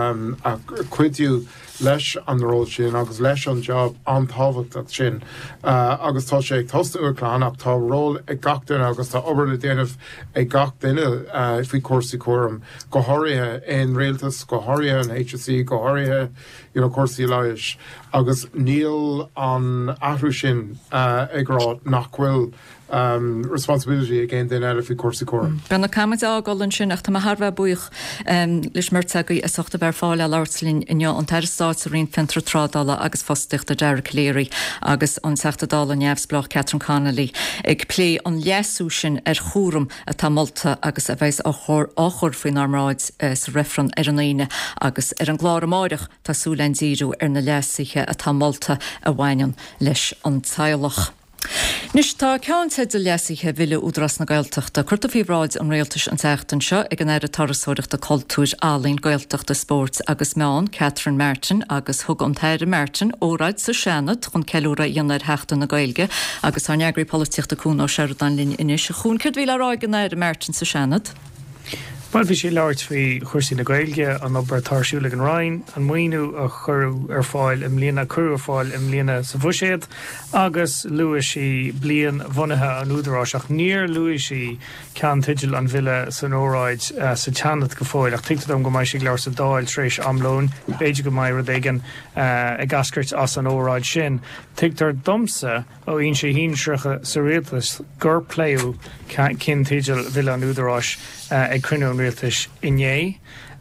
a cuidiú leis an róil sin agus leis an job an táhacht sin. Agus tá sé ag tosta chlán ach tá ról ag gach duine agus tá obair le déanamh ag gach duine faoi cuasaí chorum. Go háirithe éon rialtas, go háirithe an HSE, go háirithe cuasaí leighis. Agus níl an ahrú sin ag rá nach bhfuil responsibility again den eile fi cuasaí chorum. Brenna camid ágálann sin ach tá Harbheith buich leis mirteagaí a sochta bhar fáil a láirtlín inne an teirstát a rion fentra trádála agus fosticht a Derek Léirí agus an seachtadála neamhsblach Catherine Connolly ag plé an leasú sin chúram a tá molta agus a bheits áchor faoin armráid sa refran an aine agus an gláir máireach tásúlainn díú na leasaiche a tá molta a bhainean leis an tailech. Nis tá ceann de leasaiche bhuile údras na Gaeltachta, chuirta fíhráid an réaltas an teachtain seo ag an éire tarasóireachta cultúr álín Gaeltachta sport agus meán Catherine Merton agus thug an Téire Merton óráid sa Seanad chun ceúra dionar heachta na Gaeilge agus an neagraí políochta cún ó Sheridan linn inis chuún cid bhíle ráid an éire Merton sa Seanad. Well, bhí sé leirt faoi chuirsaí na Gaeilge an obair tarsúla an Rhein an muoinú a churú fáil im líana curú fáil im líana sa bhuiséad agus luas sí blian bhunaithe an údarrás ach níor luas sí cean tiideal an bhile san óráid sa teanad go fáil ach tuigtad am go mbeidh sí leir sa dáil tréis amlón beidir go mbeidh rud éigean ag gascairt as an óráid sin. Tuigtar domsa ó on sé hínsreacha sa rialtas gur pléú cin tiideal bhile an údarrás ag cruinú an rialtas inné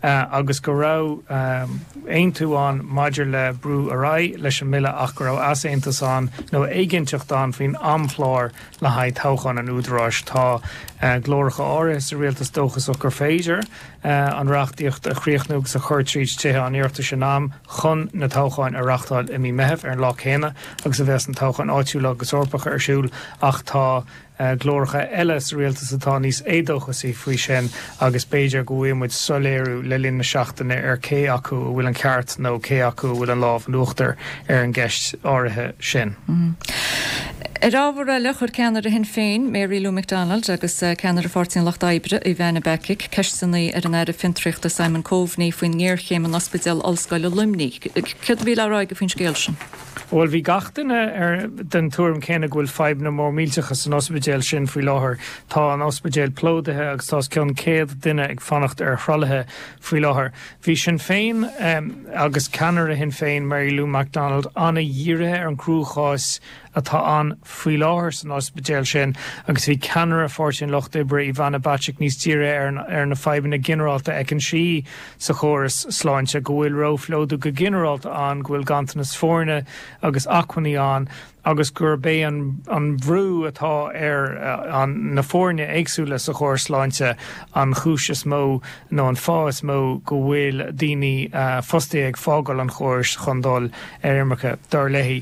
agus go rá ein túán maidir le brú ará leis an mille ach go rá aséntasán nó éigenteachán fin amplár le haid táchan an údráis tá glóracha áras a réaltas dóchas ó gur féidir an reachtíocht a chríochnúg sa chuirtríd tithe an iirta sin náam chun na táchain a reachtáil i mí meheh ar an lá chéine agus a bheits an táchan áitiúla agus orpacha ar siúil ach tá glóracha eiles réaltas atá níos édóchasí faoi sin agus béidir go bhfuil muid soléirú le linn na seachtainna ar cé acu bhfuil an ceart nó cé acu bhfuil an láh nuachtar ar an gceist áirithe sin. Ráhar a lechar ceanar a hin féin Mary Lou McDonald agus ceanar a fortín Loch Daibre i bhena Beckic ceistsanna ar an air fintricht a Simon Coveney faoin ggéirchéim an ospidéal Allscoil Lumní. Cud bhí le ráig go faoin scéil sin? Well, bhí gachtainna ar den túm céna bhfuil 5 na mór mílteachas an ospidéal sin faoi láthair tá an ospidéal plódathe agus tá ceann céad duine ag fannacht ar chralathe faoi láthair. Bhí sin féin agus ceanar a hin féin Mary Lou McDonald anna dhíirithe ar an crúchás atá an faoi láthair san ospidéal sin agus bhí ceanar a fortin Loch Daibre i bhena Baic níos tíre ar na 5 na generalta ag an si sa chóras sláinte go bhfuil róflódú go generalta an go bhfuil gantanas fórne agus achaní an agus gur bé an bhrú atá ar an na fórne éagsúla sa chóir sláinte an chúis is mó nó an fá is mó go bhfuil daoine fostaí ag fágáil an chóir chundul ar imimecha dar léhí.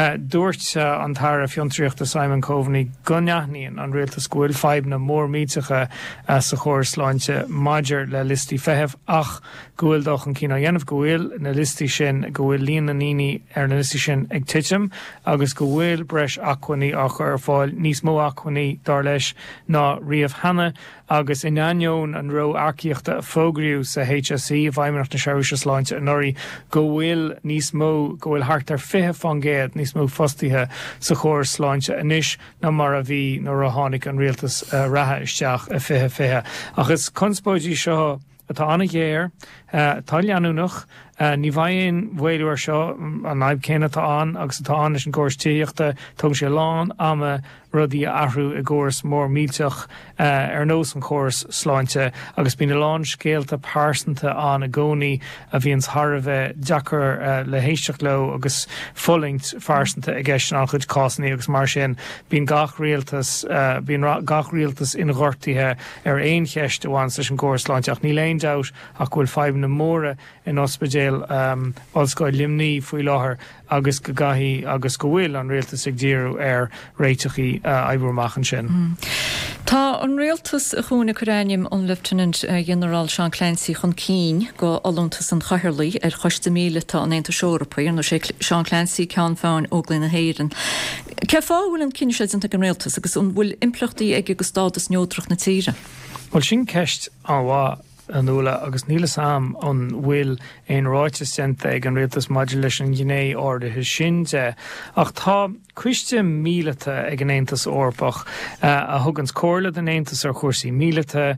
Dúirt an tar a fiontriíocht a Simon Coveney gonneathníon an réaltas go bhfuil 5 na mór míteacha sa chóir sláinte maidir le listí feitheamh ach go bhfuil doch an cína dhéanamh go bhfuil na listí sin go bhfuil líon na níní ar na listí sin ag tiitim agus go bhfuil breis achaní ach ar fáil níos mó achaní dar leis ná riamh hannah agus in aineoin an ró arciíochta a fógriú sa HSE a bhaimimeach na seirse sláinte an orí go bhfuil níos mó go bhfuil hart ar 5 fangéad níos mó fostaithe sa chóir sláinte inis na mar a bhí nó a tháinig an rialtas rathe isteach a 5 agus conspóidí seo atá anna dhéir tá leanúnach ní bhaon bhfuilúir seo an naib céine tá an agus atá an leis an cóirtííochta tug sé lán ama rudí ahrú i gcóras mór míteach ar nós an chóras sláinte agus bína lán scéalta pásanta an a gcónaí a bhíons Tharbheith deachar le héisteach le agus fullingt farsanta a gceist an chud cásannaí agus mar sin bín gach rialtas in ghortaithe ar aon cheist amháin leis an chóras sláinte ach ní léon dát ach bhfuil 5 na móra in ospidéal Allscoil Lumní faoi láthair agus go gaithí agus go bhfuil an rialtas ag díú ar réiteachí Ibrúmachchan sin. Tá an réaltas a chúna Coránim an Lieutenant General Sean Clancy chun cín go alúntas an chathirlaí ar 6 míleta an Aontas Eorpaí nó sé Sean Clancy ceann fáin óglainn na héireann. Ce fáhfuil an cinseidnta an réaltas agus an bhfuil implachtaí ag go stádas neódrach na tíre? Well sin ceist an bhá an úla agus níla sam an bhfuil éon ráite senta ag an réaltas maidir leis an gné ordathe sin de ach tá cuiste míleta ag an Aontas Eorpach a thugans cóirla den Aontas ar chuirsaí míleta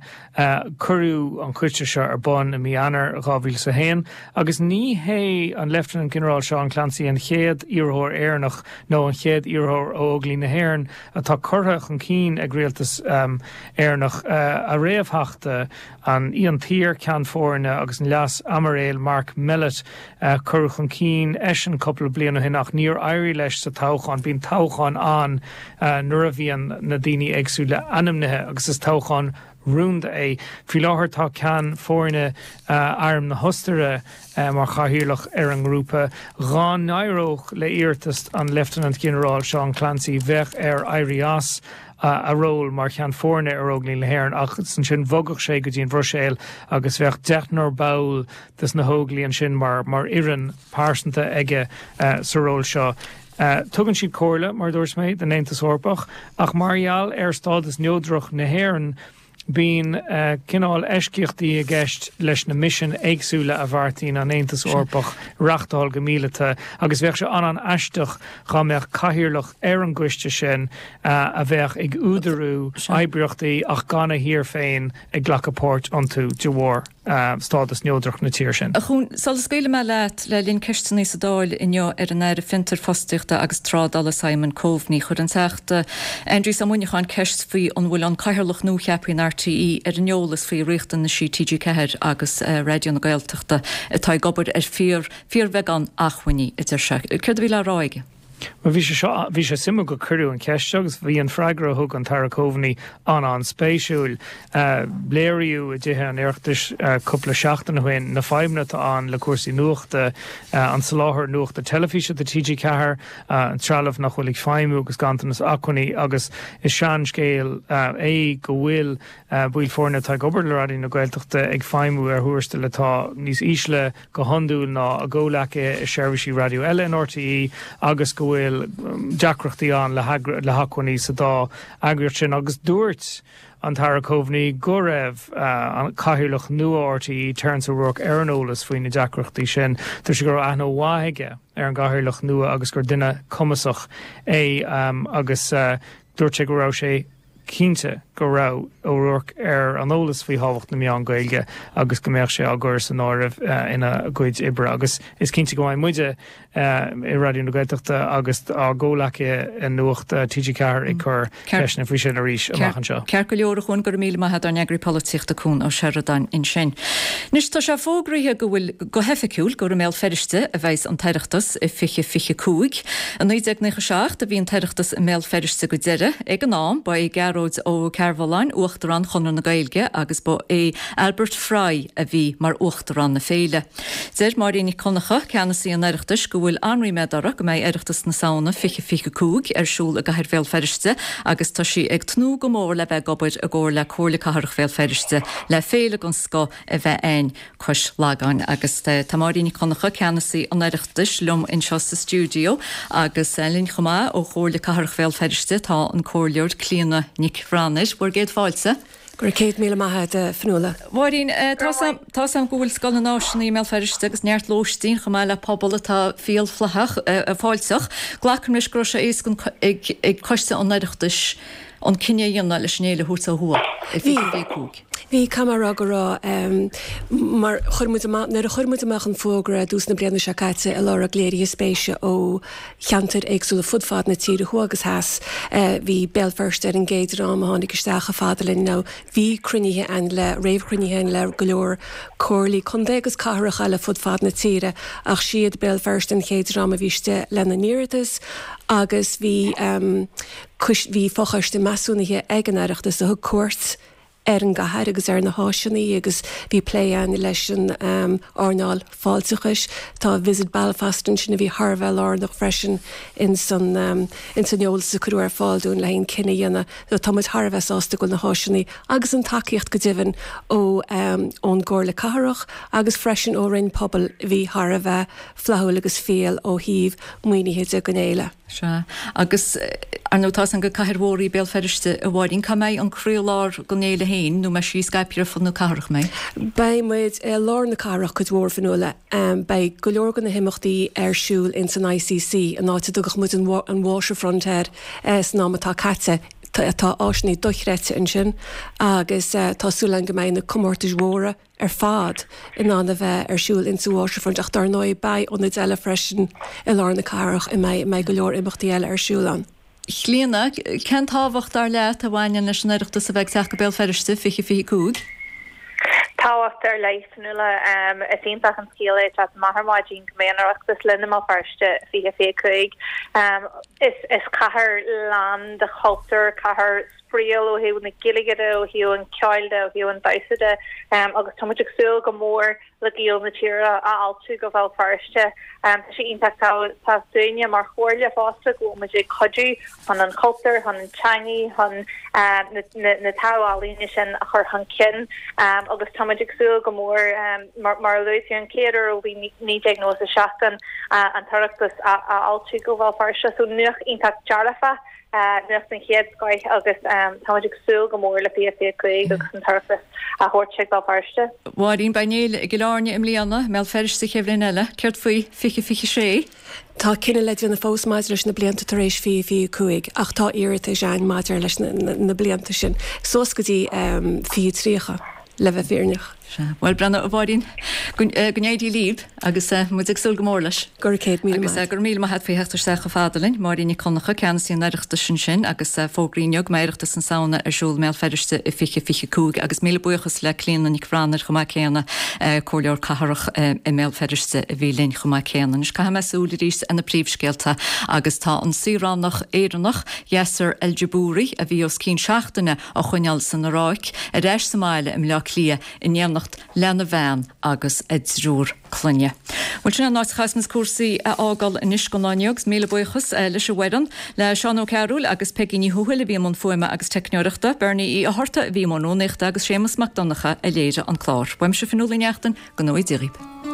curú an chuiste seo ar bon a míanar a gábhíl sa héin agus ní hé an Lieutenant General Sean Clancy an chéad iarthóir éarnach nó an chéad iarthóir óglí na hÉireann atá curtha chun cín ag réaltas éarnach a réamhtheachta an íon tír cean fórne agus an leas Amaréil Mark Mellett cur chun cín an couple bliana hinach níor éirí leis sa táchan bín táchan an nuair a bhíon na daoine agsúla anamnithe agus is táchan rúnda é fi láthair tá cean fórne arm na hostere mar chathíirlach ar an grúpa gá nairóch le iartas an Lieutenant General Sean Clancy bheith ar éirí a ról mar chean fórne ar óglainn le hÉireann ach san sin bhogach sé go dtíon bhroséil agus bheith deithnar bail dus na hóglaíonn sin mar iran pásanta aige sa ról seo. Tugann siad cóirla mar dúirs méid den Aontas Eorpach ach margheall ar stádas neódrach na hÉireann bín cinál eiscíochtaí a gceist leis na mission éagsúla a bhartaín an Aontas Eorpach reachtáil go míleta agus bheith se an eisteach chá meach caithearlach ar an gcuiste sin a bheith ag údarú eibreachtaí ach ganna hir féin ag ghlacapórt antú de bhór. stádas neodrach na tíir sin. A chun sal scéile me leat le lín cestanní sa dáil inneo an air fintar fostiíochta agus trádal Simon Coveney chud an teachta Andrew Samuneáin ceist faoi an bhfuil an caiirlach nó cheappaí an RTE ar an neolalas faoi riachtan na sí TG Ceir agus radio na Gaeltachta atá gobard ar fíor vegan achhainní idir se. Cud bhí le ráige? Bhí sé simú go curú an ceiste agus bhí an freigra thug an Tara Coveney an spéisiúil léirú a dtithe an iireachtas cúpla seachtain chuin na feimne an le cuasaí nuachta an saláthir nuachta telefíse de TG Ceir an trealamh nach bhfuil feimú agus gantanas achhainní agus is sean scéal é go bhfuil buil fórna tá gobar le radí na Gaeltachta ag feimú ar thuairsta letá níos ísle go handúil ná a ggólacha i seirbhísí radio eile an RTE agus go bhfuil deacrachtaí an le hacuaní sa dá agriir sin agus dúirt an Tara Coveney go raibh an caiúlach nua RTE Terence O'Rourke ar an ólas faoin na deacrachtaí sin tuair sé gur aithne bhaige ar an caiúlach nua agus gur duine cumasach é agus dúirt sé go raibh sé cínte go raibh O'Rourke ar an ólas faoi hábhacht na meán Gaeilge agus go mbeadh sé agur san áibh ina gcuid ibre agus is cínte go mhaid muide i radio na Gaeltachta agus á ggólacha in nuacht TG Ceir ag chur ceisna faoi sin a rís amachchan seo. Ceir go leor chun gur míle maithe ar neagraí políochta cún ó Sheridan in sin. Nis tá se fógraithe go bhfuil go heficúil gur mé feriste a bheits an teireachtas i fiche cúig. An 1996 a bhí an teireachtas i mé feriste go deire ag an nám ba i Gearóid ó Cairmhaláin uachtarán chunar na Gaeilge agus ba é Albert Fry a bhí mar uachtarán na féile. Déir mar rénig conacha ceannaí an éireachtas go bhfuil anraí medara go méid éireachtas na saona fiche cúig ar siúl a gaiir féil feriste agus tá sí ag tnú go mór le bheith gobaid a ggóir le cóirla catharach féil feriste le féile an sco a bheith ein chuis lágáin agus tá mar rénig conacha ceannaí an éireachtas lum in seo sa stúdio agus linn chumá ó chóirla catharach féil feriste tá an cóirleir clíana Nick Franis, bhar géad fáilsa? Gur 100 míle maithe de fnúla. Bhín tá sam gohfuil scoil an áisina email feriste agus neart lóistín go meile pobl atá fial flathach a fáilsach. Glachan gro sé éascan ag coiste an éireachtas an cinenne dhéanana leis snéile thuúta thua i fi cúg. Bhí camara go rá mar churmuid amach an fógra dús na blianana secaite a lára léirí spéise ó cheantar agsúla fudfád na tíre thuagus heas hí Belfast ar an géidirrám a tháinig isteach a fadalinn ná hí crunithe an le réomhcrunithe an le go leor cóirlaí chun dégus catharach eile fudfád na tíre ach siad Belfast an chéidirrám a bhíiste lena níiritas agus bhí fochaiste measúnithe ag an éireachtas a thug cuairt an gahair agus ar na háisinaí agus bhí pléan leis an árnáil fáilteachais tá Visit Belfast an sinna bhí Harvell ár nach freisin in san neol sa cruú ar fáilún le hon cinenne dhéana Thomas Harvest ásta go na háisinaí agus an takeíocht go divan ó ón ggóir le catharach agus freisin ó rinn pobl bhí Harveh flathúil agus féal ó híomh muoinithe go éile. Se agus ar nótá an go caiirhóí Belferiste a bhhaín cha méid an cruúlár go néile héin nó me sí scaipir fan na carach mé. Bei muid lá na carach go dhór fanúla bei go leor gan na himachtaí arsúil in san ICC an áte dugach mu an waterfrontéir san námatá caite tá áisnaí dochreite in sin agus tásúlan go méid na commórtas mhóra ar fád in anna bheith arsúil in waterfront ach dar nói bei ón eile freisin i lá na carach i méid go leor imachtaí eile arsúlan. Chlíana cen táhacht ar le a bhhaine leis an éireachtas a bheith teach go Belferiste fiche cúg? Táhacht ar leis nula a tíach an scéala at maharmáidín go méanachtas linna má farste fiche cúig. Is cahar land de choultar cahar spríal ó hiú na giligide ó hiú an ceilde ó hiú an daiside agus tomatic súil go mór le gíal na tíra a altu go bhil farste sí intach tá duine mar chóirle fásta go ma dé codú han an choultar han an changi han na táálíine sin a chur han kin agus tomatic súil go mór mar luú an céidir ó bhí ní diagnós a seachtan an tarachtas a altu go bhil farste so nuach intach jarlafa nuach an chéad scoith agus tomatic súil go mór le PFA chuig agus an tarachtas a thuirte go farste. Bhín banéile i gláne im líana mé feriste chéhlinn eile ceart faoi fiche sé. Tá cinenne le na fósmaid leis na blianta tar éis fi cuaig ach tá iirita sean maidir leis na blianta sin. Sós gotí fi trícha. le bheith féarneach. Well brenn a bhín gnéidí líb agus mu ag sul gomórlas. Gur mí agus gur mí het fé hetar se go fádalinn, maríní connacha cean sí neireachta sin agus fógríneog meireachta san saona arsúl mé feidirste i fiche cúg agus míle buchas le líanana ní rannar chumá céanna choleor caharach i mé feidirste a bhílinn chumá céanan. Is cai meúla rís ina príomhscéalta agus tá an sírannach éannach Yasser El-Jabouri a bhí os cín seachtainna a chuineal san naráic a réis Somáile im le lia in lena bhean agus idsrúr clunne. Bhil sin an náchasmas cuasaí a ágal in isconáneogus míle buchas leis wean le Seán Ó Cearúil agus peginí thuhuiile bhí man fuime agus techneoireachta Bernie í a harta bhí man nónéachta agus sémas macdonacha a léire an chlár. Buim se finúlaneachtain go nóid dirib.